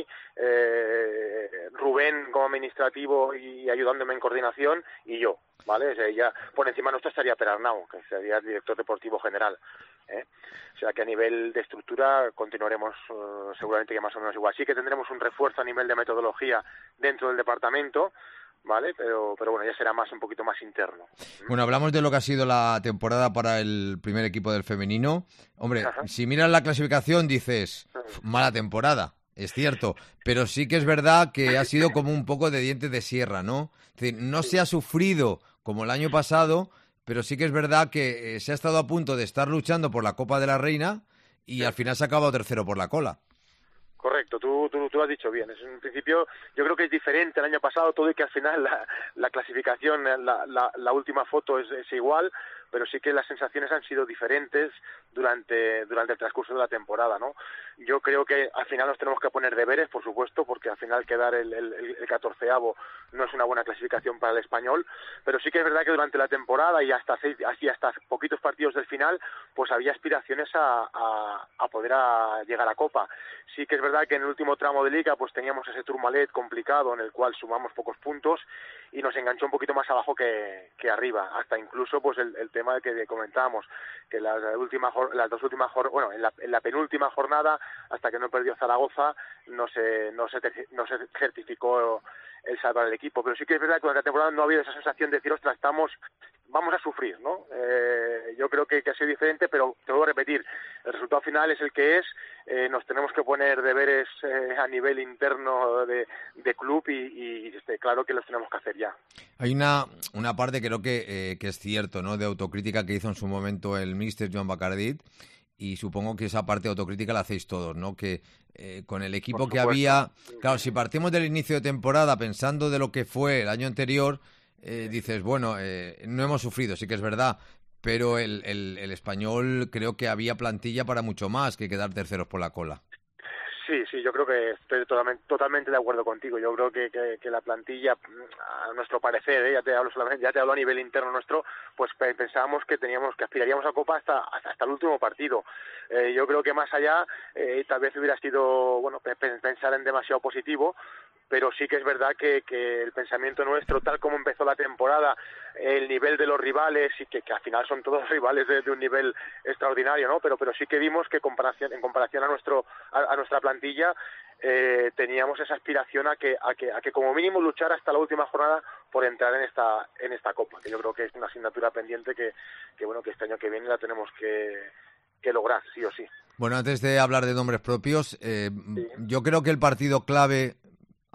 eh, Rubén como administrativo y ayudándome en coordinación, y yo, ¿vale? O sea, ya por encima nuestro estaría Per Arnau, que sería el director deportivo general, ¿eh? O sea que a nivel de estructura continuaremos uh, seguramente que más o menos igual. Sí que tendremos un refuerzo a nivel de metodología dentro del departamento, ¿vale? Pero, pero bueno, ya será más un poquito más interno.
Bueno, hablamos de lo que ha sido la temporada para el primer equipo del femenino. Hombre,
Ajá.
si miras la clasificación dices, mala temporada, es cierto, pero sí que es verdad que ha sido como un poco de dientes de sierra, ¿no? Es decir, no se ha sufrido como el año pasado, pero sí que es verdad que eh, se ha estado a punto de estar luchando por la Copa de la Reina y al final se ha acabado tercero por la cola.
Correcto, tú, tú, tú has dicho bien. Es en principio, yo creo que es diferente el año pasado todo y que al final la, la clasificación, la, la, la última foto es, es igual, pero sí que las sensaciones han sido diferentes durante durante el transcurso de la temporada, ¿no? Yo creo que al final nos tenemos que poner deberes, por supuesto, porque al final quedar el, el, el catorceavo no es una buena clasificación para el Español, pero sí que es verdad que durante la temporada y hasta seis, así hasta poquitos partidos del final, pues había aspiraciones a, a, a poder a llegar a Copa. Sí que es verdad que en el último tramo de Liga pues teníamos ese Tourmalet complicado en el cual sumamos pocos puntos y nos enganchó un poquito más abajo que, que arriba, hasta incluso pues el, el tema que comentábamos, que las últimas las dos últimas bueno en la, en la penúltima jornada, hasta que no perdió Zaragoza, no se no se no se certificó el salvar el equipo, pero sí que es verdad que durante la temporada no ha habido esa sensación de decir, ostras, estamos vamos a sufrir, ¿no? Eh, yo creo que, que ha sido diferente, pero te vuelvo a repetir, el resultado final es el que es, eh, nos tenemos que poner deberes eh, a nivel interno de, de club y, y este, claro que los tenemos que hacer ya.
Hay una, una parte creo que, eh, que es cierto, ¿no?, de autocrítica que hizo en su momento el míster Joan Bacardit, y supongo que esa parte de autocrítica la hacéis todos, ¿no? Que eh, con el equipo que había, claro, si partimos del inicio de temporada pensando de lo que fue el año anterior, eh, dices, bueno, eh, no hemos sufrido, sí que es verdad, pero el, el, el Español creo que había plantilla para mucho más que quedar terceros por la cola.
Sí, sí, yo creo que estoy totalmente, totalmente de acuerdo contigo. Yo creo que, que, que la plantilla, a nuestro parecer, ¿eh? ya te hablo solamente, ya te hablo a nivel interno nuestro, pues pensábamos que teníamos, que aspiraríamos a Copa hasta hasta, hasta el último partido. Eh, yo creo que más allá, eh, tal vez hubiera sido, bueno, pensar en demasiado positivo, pero sí que es verdad que, que el pensamiento nuestro, tal como empezó la temporada, el nivel de los rivales, y que, que al final son todos rivales de, de un nivel extraordinario, ¿no? Pero pero sí que vimos que comparación, en comparación a nuestro a, a nuestra plantilla, eh, teníamos esa aspiración a que a que a que como mínimo luchar hasta la última jornada por entrar en esta en esta Copa, que yo creo que es una asignatura pendiente que, que bueno, que este año que viene la tenemos que, que lograr, sí o sí.
Bueno, antes de hablar de nombres propios, eh,
sí.
yo creo que el partido clave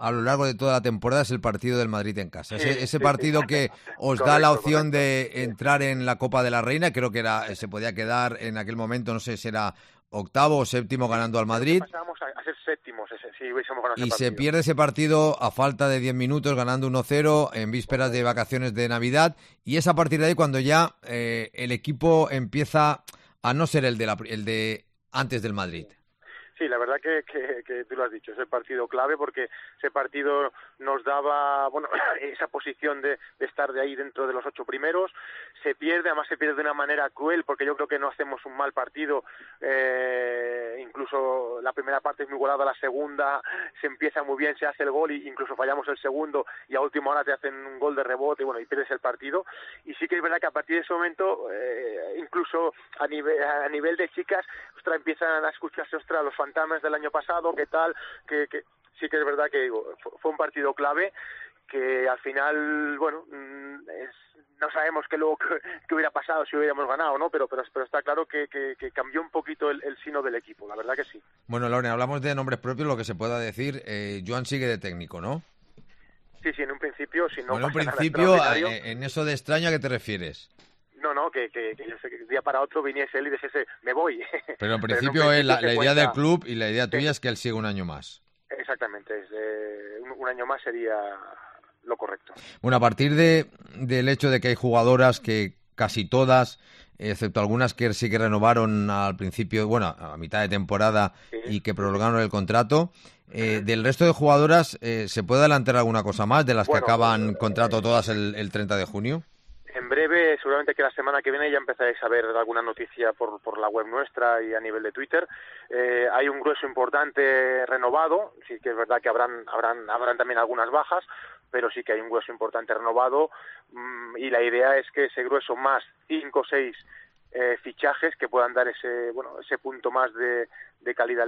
a lo largo de toda la temporada es el partido del Madrid en casa. Ese,
Sí,
ese
sí,
partido
sí.
que os
Correcto,
da la opción
correcto.
de entrar en la Copa de la Reina, creo que era se podía quedar en aquel momento, no sé si era octavo o séptimo ganando al Madrid.
Pasábamos a, a ser séptimos ese, si hubiésemos ganado
Y
ese
se
partido.
pierde ese partido a falta de diez minutos, ganando uno cero en vísperas de vacaciones de Navidad. Y es a partir de ahí cuando ya eh, el equipo empieza a no ser el de, la, el de antes del Madrid.
Sí, la verdad que, que, que tú lo has dicho, es el partido clave porque ese partido nos daba, bueno, esa posición de, de estar de ahí dentro de los ocho primeros. Se pierde, además se pierde de una manera cruel porque yo creo que no hacemos un mal partido. Eh, incluso la primera parte es muy igualada, la segunda se empieza muy bien, se hace el gol y incluso fallamos el segundo y a última hora te hacen un gol de rebote y bueno, y pierdes el partido. Y sí que es verdad que a partir de ese momento, eh, incluso a nivel, a nivel de chicas, ostras, empiezan a escucharse, ostras, los fantasmas del año pasado, qué tal, que, que sí que es verdad que digo, fue un partido clave que al final, bueno, es, no sabemos qué luego qué hubiera pasado si hubiéramos ganado, ¿no? Pero pero, pero está claro que, que, que cambió un poquito el, el sino del equipo, la verdad que sí.
Bueno, Lauren, hablamos de nombres propios, lo que se pueda decir. Eh, Joan sigue de técnico, ¿no?
Sí, sí, en un principio, si no
bueno, en
pasa nada
principio,
extraordinario.
eh, en eso de extraño, ¿a qué te refieres?
No, no, que, que, que yo sé que de un día para otro viniese él y dijese, me voy.
Pero en
Pero
principio,
en un
es la,
principio
la
se
idea del
cuenta-
club y la idea tuya es que él siga un año más.
Exactamente, es, eh, un, un año más sería lo correcto.
Bueno, a partir de del hecho de que hay jugadoras que casi todas, excepto algunas que sí que renovaron al principio, bueno, a mitad de temporada y que prolongaron el contrato, eh, del resto de jugadoras, eh, ¿se puede adelantar alguna cosa más de las
Bueno,
que acaban contrato todas el, el treinta de junio?
En breve, seguramente que la semana que viene ya empezaréis a ver alguna noticia por, por la web nuestra y a nivel de Twitter. Eh, hay un grueso importante renovado, sí que es verdad que habrán, habrán, habrán también algunas bajas, pero sí que hay un grueso importante renovado mmm, y la idea es que ese grueso más cinco o seis eh, fichajes que puedan dar ese, bueno, ese punto más de, de calidad al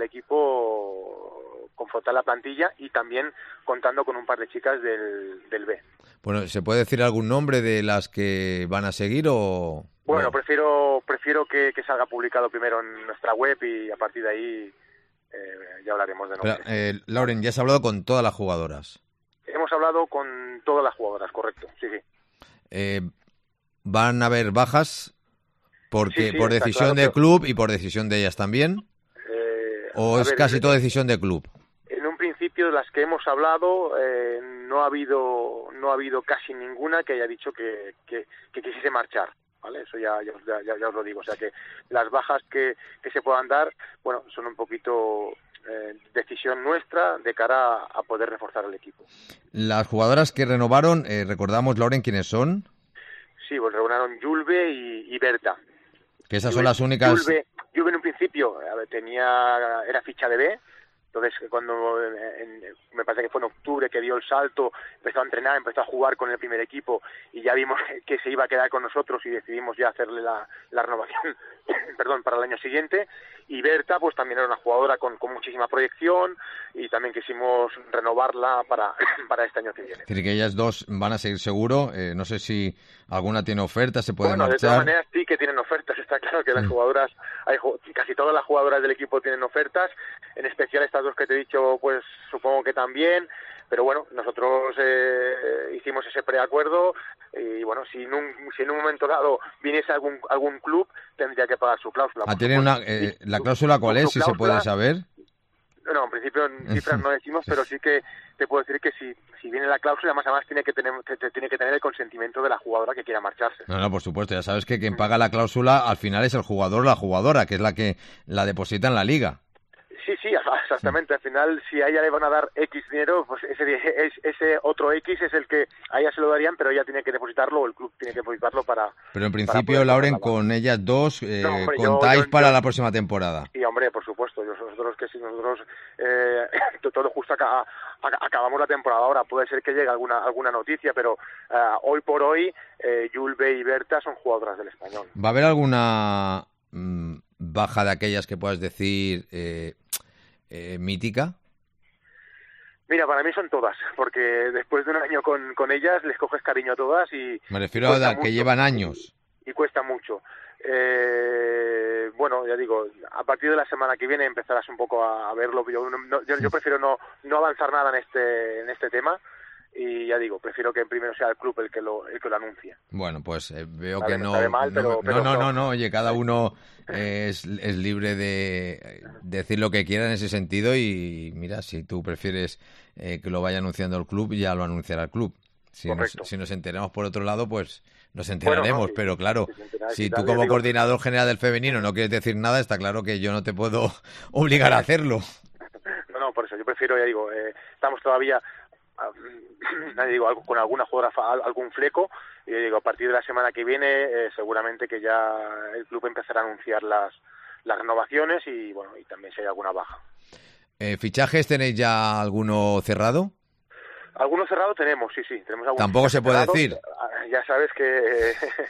equipo, confrontar la plantilla y también contando con un par de chicas del, del B.
Bueno, ¿se puede decir algún nombre de las que van a seguir o...?
Bueno, prefiero prefiero que, que salga publicado primero en nuestra web y a partir de ahí eh, ya hablaremos de nombres.
Pero, eh, Lauren, ya has hablado con todas las jugadoras.
Hemos hablado con todas las jugadoras, correcto, sí, sí.
Eh, ¿Van a haber bajas porque
Sí, sí,
por
está
decisión
claro
del
que-
club y por decisión de ellas también?
Eh,
¿O
a
es
ver,
casi
en-
todo decisión del club?
En un principio, de las que hemos hablado, eh, no ha habido no ha habido casi ninguna que haya dicho que, que, que quisiese marchar, ¿vale? Eso ya, ya, os- ya, ya os lo digo. O sea que las bajas que, que se puedan dar, bueno, son un poquito eh, decisión nuestra de cara a, a poder reforzar el equipo.
Las jugadoras que renovaron, eh, recordamos, Lauren, ¿quiénes son?
Sí, pues reunión Julve y, y Berta.
Que esas son
Julve-
las únicas...
Julve, Julve en un principio a ver, tenía era ficha de B. Entonces, cuando en- en- me parece que fue en octubre que dio el salto, empezó a entrenar, empezó a jugar con el primer equipo y ya vimos que se iba a quedar con nosotros y decidimos ya hacerle la, la renovación perdón, para el año siguiente. Y Berta, pues también era una jugadora con, con muchísima proyección y también quisimos renovarla para, para este año que viene.
Es decir, que ellas dos van a seguir seguro. Eh, no sé si alguna tiene oferta, se puede
Bueno, de
marchar.
todas maneras sí que tienen ofertas, está claro que las jugadoras, hay, ju- casi todas las jugadoras del equipo tienen ofertas, en especial estas dos que te he dicho, pues supongo que también, pero bueno, nosotros eh, hicimos ese preacuerdo y bueno, si en un, si en un momento dado viniese algún algún club, tendría que pagar su cláusula.
Ah,
por
¿tienen
supuesto.
una, eh, ¿La cláusula cuál
su
es, si se puede
cláusula-
saber?
No, en principio en cifras no decimos, pero sí que te puedo decir que si, si viene la cláusula, además, además tiene que tener te- te- tiene que tener el consentimiento de la jugadora que quiera marcharse.
No, no, por supuesto. Ya sabes que quien paga la cláusula al final es el jugador o la jugadora, que es la que la deposita en la liga.
Sí, sí, exactamente. Al final, si a ella le van a dar X dinero, pues ese, es- ese otro X es el que a ella se lo darían, pero ella tiene que depositarlo o el club tiene que depositarlo para...
Pero en
para
principio,
poder
Lauren,
pagarla.
con ellas dos, eh,
No, hombre, yo-
contáis
yo-
para
yo-
la próxima temporada.
Y hombre, por supuesto, yo- nosotros que si nosotros eh, todo justo acá, ac- acabamos la temporada ahora, puede ser que llegue alguna alguna noticia, pero eh, hoy por hoy eh, Julve y Berta son jugadoras del Español.
¿Va a haber alguna mm, baja de aquellas que puedas decir eh, eh, mítica?
Mira, para mí son todas, porque después de un año con, con ellas les coges cariño a todas y
Me refiero
cuesta
a que
mucho.
llevan años.
y cuesta mucho. Eh, bueno, bueno, ya digo, a partir de la semana que viene empezarás un poco a, a verlo. Yo, no, yo, yo prefiero no, no avanzar nada en este, en este tema. Y ya digo, prefiero que primero sea el club el que lo, el que lo anuncie.
Bueno, pues eh, veo
Vale,
que no,
me mal,
no,
pero,
no,
pero
no, no, no, oye, cada uno eh, es, es libre de decir lo que quiera en ese sentido y mira, si tú prefieres eh, que lo vaya anunciando el club, ya lo anunciará el club. Si nos, si nos enteramos por otro lado, pues nos enteraremos, bueno, no, si, pero claro, si, si tú como digo, coordinador general del femenino no quieres decir nada, está claro que yo no te puedo obligar a hacerlo.
No, no, por eso yo prefiero, ya digo, eh, estamos todavía... digo, algo, con alguna jugadora, algún fleco, y digo, a partir de la semana que viene eh, seguramente que ya el club empezará a anunciar las, las renovaciones y bueno, y también si hay alguna baja.
Eh, ¿Fichajes tenéis ya alguno cerrado?
Algunos cerrados tenemos, sí, sí. Tenemos algunos
Tampoco se puede
cerrados.
decir.
Ya sabes que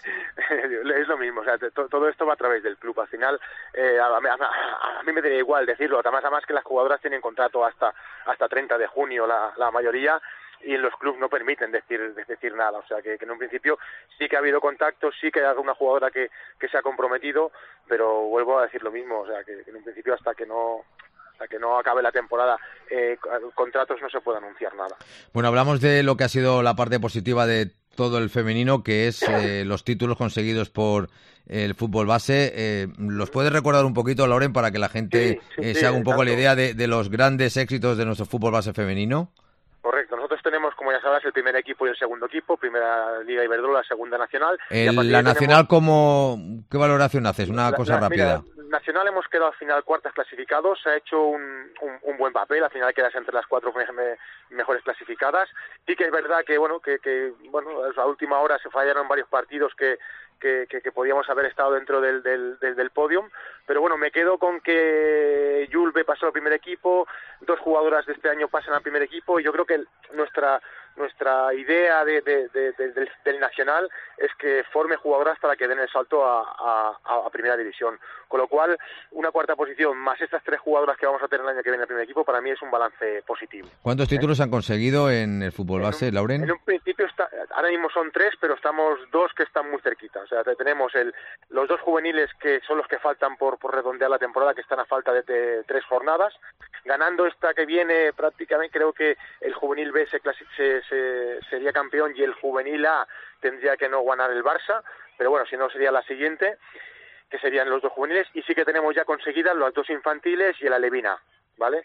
es lo mismo, o sea, to, todo esto va a través del club. Al final, eh, a, a, a mí me daría igual decirlo, además, además que las jugadoras tienen contrato hasta hasta treinta de junio, la, la mayoría, y en los clubes no permiten decir decir nada. O sea, que, que en un principio sí que ha habido contactos, sí que hay alguna jugadora que, que se ha comprometido, pero vuelvo a decir lo mismo, o sea, que, que en un principio hasta que no... hasta que no acabe la temporada, eh, contratos no se puede anunciar nada.
Bueno, hablamos de lo que ha sido la parte positiva de todo el femenino, que es eh, los títulos conseguidos por el fútbol base. Eh, ¿Los puedes recordar un poquito, Lauren, para que la gente sí, sí, eh, se sí, haga un poco tanto. la idea de, de los grandes éxitos de nuestro fútbol base femenino?
Correcto, nosotros tenemos, como ya sabes, el primer equipo y el segundo equipo, primera Liga Iberdrola, segunda Nacional.
El,
y
la Nacional, tenemos... ¿cómo, ¿qué valoración haces? Una la, cosa la, rápida.
Mira, Nacional hemos quedado al final cuartas clasificados, se ha hecho un, un, un buen papel, al final quedas entre las cuatro mejores clasificadas. Sí que es verdad que, bueno, que, que bueno, a última hora se fallaron varios partidos que Que, que, que podíamos haber estado dentro del, del, del, del podium, pero bueno, me quedo con que Yulbe pasó al primer equipo, dos jugadoras de este año pasan al primer equipo, y yo creo que nuestra nuestra idea de, de, de, de, del, del Nacional es que forme jugadoras para que den el salto a, a, a primera división, con lo cual una cuarta posición más estas tres jugadoras que vamos a tener el año que viene en el primer equipo, para mí es un balance positivo.
¿Cuántos títulos ¿Eh? han conseguido en el fútbol base,
en un,
Lauren?
En un principio, está, ahora mismo son tres, pero estamos dos que están muy cerquitas. O sea, tenemos el, los dos juveniles que son los que faltan por, por redondear la temporada, que están a falta de, de tres jornadas. Ganando esta que viene, prácticamente creo que el juvenil B se, se, se sería campeón y el juvenil A tendría que no ganar el Barça, pero bueno, si no sería la siguiente, que serían los dos juveniles, y sí que tenemos ya conseguidas las dos infantiles y el Alevín A, ¿vale?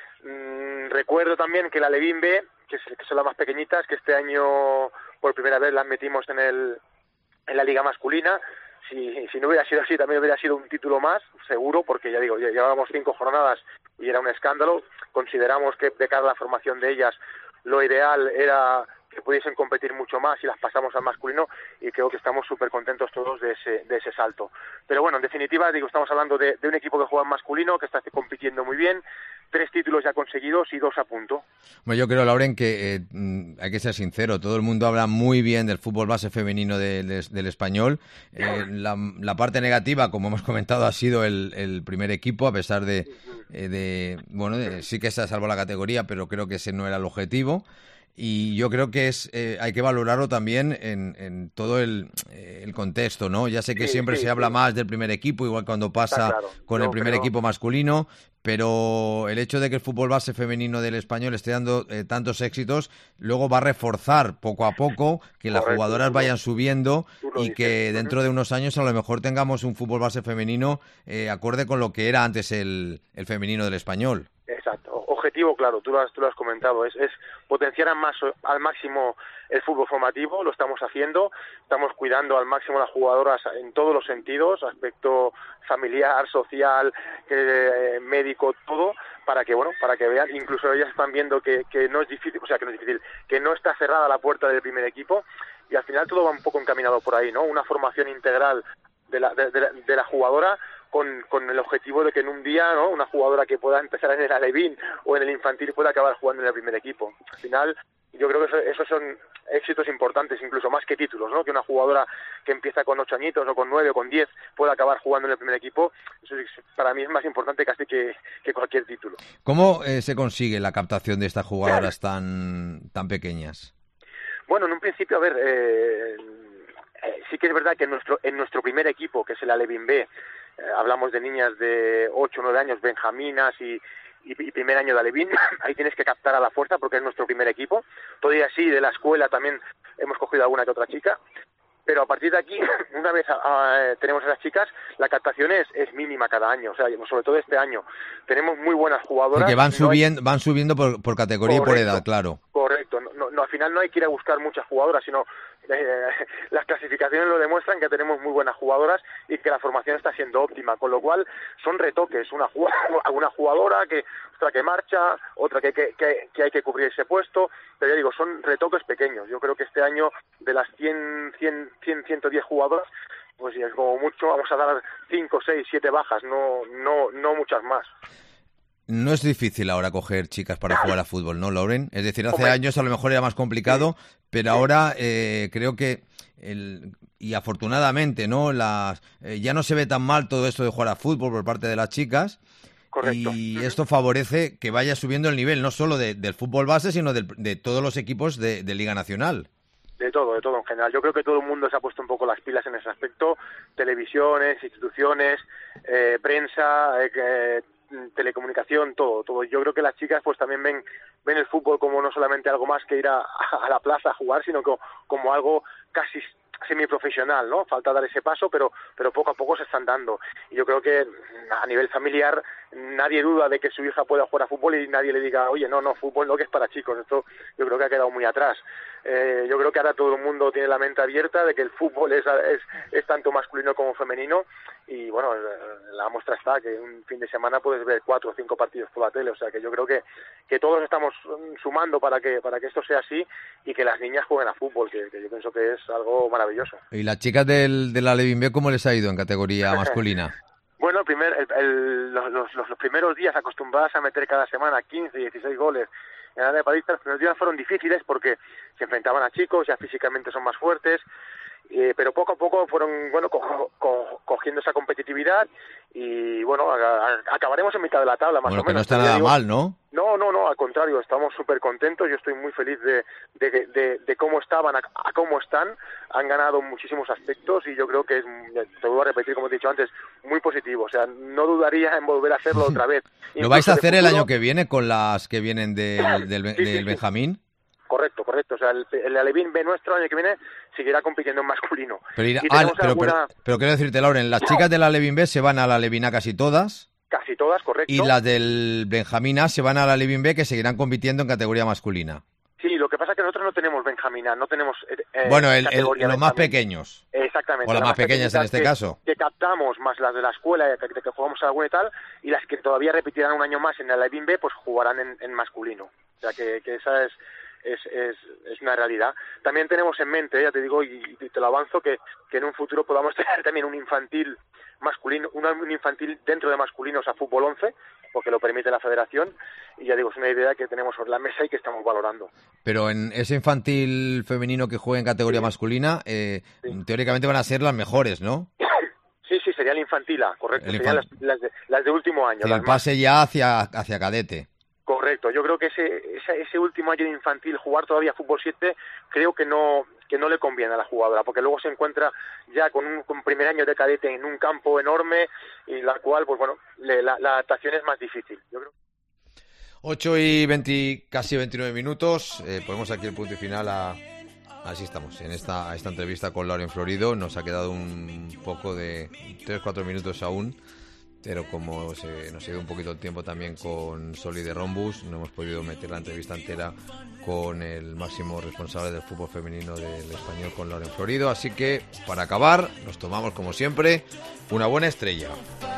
Mm, recuerdo también que el Alevín B, que, es, que son las más pequeñitas, que este año por primera vez las metimos en el en la liga masculina. Si, si no hubiera sido así, también hubiera sido un título más, seguro, porque ya digo, ya llevábamos cinco jornadas y era un escándalo. Consideramos que de cara a la formación de ellas, lo ideal era que pudiesen competir mucho más y las pasamos al masculino, y creo que estamos súper contentos todos de ese, de ese salto. Pero bueno, en definitiva, digo, estamos hablando de, de un equipo que juega en masculino, que está compitiendo muy bien, tres títulos ya conseguidos y dos a punto.
Bueno, yo creo, Lauren, que eh, hay que ser sincero, todo el mundo habla muy bien del fútbol base femenino de, de, del español. Eh, la, la parte negativa, como hemos comentado, ha sido el, el primer equipo, a pesar de, eh, de bueno, de, sí que se salvó la categoría, pero creo que ese no era el objetivo. Y yo creo que es eh, hay que valorarlo también en, en todo el, eh, el contexto, ¿no? Ya sé que sí, siempre sí, se habla sí. más del primer equipo, igual cuando pasa claro. con no, el primer pero... equipo masculino, pero el hecho de que el fútbol base femenino del español esté dando eh, tantos éxitos, luego va a reforzar poco a poco que las Correcto, jugadoras vayan subiendo y que dentro de unos años a lo mejor tengamos un fútbol base femenino eh, acorde con lo que era antes el, el femenino del español.
Exacto. Objetivo, claro, tú lo has, tú lo has comentado, es, es potenciar al, más, al máximo el fútbol formativo, lo estamos haciendo, estamos cuidando al máximo a las jugadoras en todos los sentidos, aspecto familiar, social, eh, médico, todo, para que, bueno, para que vean, incluso ellas están viendo que, que no es difícil, o sea, que no es difícil, que no está cerrada la puerta del primer equipo, y al final todo va un poco encaminado por ahí, ¿no? Una formación integral de la, de, de la, de la jugadora, Con, con el objetivo de que en un día, ¿no?, una jugadora que pueda empezar en el Alevín o en el infantil pueda acabar jugando en el primer equipo. Al final, yo creo que eso, esos son éxitos importantes, incluso más que títulos, ¿no? Que una jugadora que empieza con ocho añitos o con nueve o con diez pueda acabar jugando en el primer equipo, eso para mí es más importante casi que, que cualquier título.
¿Cómo eh, se consigue la captación de estas jugadoras tan, tan pequeñas?
Bueno, en un principio, a ver... Eh, Eh, sí que es verdad que en nuestro en nuestro primer equipo, que es el Alevín B, eh, hablamos de niñas de ocho o nueve años, benjaminas y, y, y primer año de alevín, ahí tienes que captar a la fuerza porque es nuestro primer equipo. Todavía sí, de la escuela también hemos cogido alguna que otra chica, pero a partir de aquí, una vez a, a, tenemos a esas chicas, la captación es, es mínima cada año, o sea, sobre todo este año. Tenemos muy buenas jugadoras.
Porque van
no
subiendo,
hay...
van subiendo por, por categoría
Correcto,
y por edad, claro.
Correcto, no, no, no, al final no hay que ir a buscar muchas jugadoras, sino eh, las clasificaciones lo demuestran que tenemos muy buenas jugadoras y que la formación está siendo óptima, con lo cual son retoques, una jugadora, una jugadora que, otra que marcha, otra que, que, que, que hay que cubrir ese puesto, pero ya digo, son retoques pequeños. Yo creo que este año de las cien, cien, cien, ciento diez jugadoras, pues es como mucho, vamos a dar cinco, seis, siete bajas, no, no, no muchas más.
No es difícil ahora coger chicas para jugar a fútbol, ¿no, Lauren? Es decir, hace
Hombre.
años a lo mejor era más complicado, pero ahora eh, creo que, el, y afortunadamente, ¿no? Las, eh, ya no se ve tan mal todo esto de jugar a fútbol por parte de las chicas.
Correcto.
Y esto favorece que vaya subiendo el nivel, no solo de, del fútbol base, sino del, de todos los equipos de, de Liga Nacional.
De todo, de todo en general. Yo creo que todo el mundo se ha puesto un poco las pilas en ese aspecto. Televisiones, instituciones, eh, prensa, eh, eh, telecomunicación, todo, todo. Yo creo que las chicas pues también ven ven el fútbol como no solamente algo más que ir a, a la plaza a jugar, sino como, como algo casi semiprofesional, ¿no? Falta dar ese paso, pero pero poco a poco se están dando. Y yo creo que a nivel familiar nadie duda de que su hija pueda jugar a fútbol y nadie le diga, oye, no, no, fútbol no, que es para chicos. Esto yo creo que ha quedado muy atrás. Eh, yo creo que ahora todo el mundo tiene la mente abierta de que el fútbol es, es, es tanto masculino como femenino y bueno, la muestra está que un fin de semana puedes ver cuatro o cinco partidos por la tele, o sea que yo creo que, que todos estamos sumando para que para que esto sea así y que las niñas jueguen a fútbol, que, que yo pienso que es algo maravilloso.
¿Y las chicas del, de la Alevín B cómo les ha ido en categoría masculina?
Bueno, el primer, el, el, los, los, los primeros días acostumbradas a meter cada semana quince, dieciséis goles en la área de paristas, los primeros días fueron difíciles porque se enfrentaban a chicos, ya físicamente son más fuertes, eh, pero poco a poco fueron bueno co co cogiendo esa competitividad y bueno, a, a, acabaremos en mitad de la tabla más
bueno,
o
que
menos.
no está nada
digo,
mal, ¿no?
No, no, no, al contrario, estamos súper contentos, yo estoy muy feliz de, de, de, de cómo estaban a, a cómo están, han ganado muchísimos aspectos y yo creo que es, te vuelvo a repetir como te he dicho antes, muy positivo, o sea, no dudaría en volver a hacerlo otra vez.
¿Lo vais a hacer
futuro,
el año que viene con las que vienen del, del,
sí,
del
sí,
Benjamín?
Sí. Correcto, correcto, o sea, el, el Alevín B nuestro el año que viene seguirá compitiendo en masculino.
Pero, irá,
y
ah, pero,
alguna...
pero, pero quiero decirte, Lauren, las chicas del Alevín B se van a la Alevín A casi todas.
Casi todas, correcto.
Y las del Benjamín A se van a la Alevín B, que seguirán compitiendo en categoría masculina.
Sí, lo que pasa es que nosotros no tenemos Benjamina, no tenemos eh,
bueno, el, el, los
Benjamín.
más pequeños.
Exactamente.
O las más pequeñas en este
que,
caso.
Que captamos, más las de la escuela, que, que jugamos alguna y tal, y las que todavía repetirán un año más en el Alevín B, pues jugarán en, en masculino. O sea, que, que esa es... Es, es, es una realidad. También tenemos en mente, ya te digo, y, y te lo avanzo, que, que en un futuro podamos tener también un infantil masculino, un infantil dentro de masculinos a fútbol once, porque lo permite la federación, y ya digo, es una idea que tenemos sobre la mesa y que estamos valorando.
Pero en ese infantil femenino que juega en categoría sí. masculina, eh, sí. teóricamente van a ser las mejores, ¿no?
Sí, sí, sería el infantil A, correcto, serían las, las, de, las de último año.
Sí, el pase más... ya hacia, hacia cadete.
Correcto, yo creo que ese, ese ese último año infantil, jugar todavía fútbol siete, creo que no que no le conviene a la jugadora, porque luego se encuentra ya con un con primer año de cadete en un campo enorme, y la cual, pues bueno, le, la, la adaptación es más difícil. Yo creo.
ocho y veinte, casi veintinueve minutos, eh, ponemos aquí el punto y final a... Así estamos, en esta, esta entrevista con Lauren Florido, nos ha quedado un poco de tres cuatro minutos aún. Pero como se nos ha ido un poquito el tiempo también con Soli de Rombus, no hemos podido meter la entrevista entera con el máximo responsable del fútbol femenino del Español, con Lauren Florido. Así que, para acabar, nos tomamos, como siempre, una buena estrella.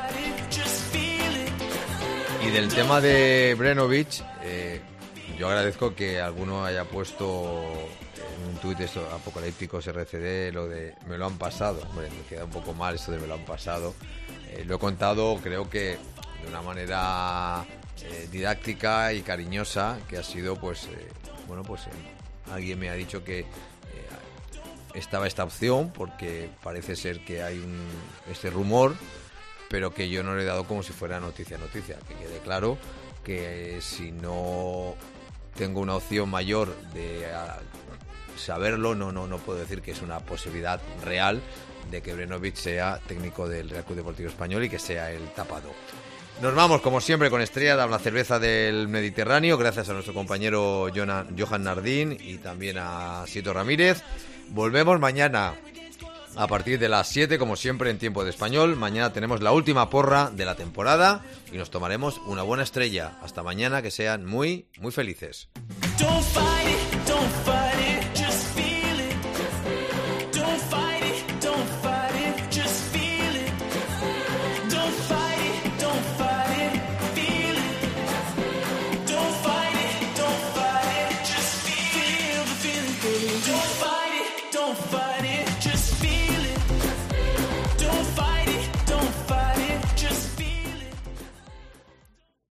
Y del tema de Brenovich, eh, yo agradezco que alguno haya puesto en un tuit esto apocalípticos R C D lo de me lo han pasado. Hombre, me queda un poco mal esto de me lo han pasado. Eh, lo he contado, creo que de una manera eh, didáctica y cariñosa, que ha sido, pues, eh, bueno, pues eh, alguien me ha dicho que eh, estaba esta opción, porque parece ser que hay un, este rumor, pero que yo no le he dado como si fuera noticia noticia. Que quede claro que eh, si no tengo una opción mayor de a, saberlo, no, no, no puedo decir que es una posibilidad real de que Brenovic sea técnico del Real Club Deportivo Español y que sea el tapado. Nos vamos, como siempre, con Estrella, la cerveza del Mediterráneo, gracias a nuestro compañero Johan Nardín y también a Sito Ramírez. Volvemos mañana a partir de las siete, como siempre, en tiempo de español. Mañana tenemos la última porra de la temporada y nos tomaremos una buena estrella. Hasta mañana, que sean muy, muy felices. Don't fight it, don't fight it, just feel it. Don't fight it, don't fight it, just feel it. Don't fight it, don't fight it, feel it. Don't fight it, don't fight it, just feel the feeling. Don't fight it, don't fight it.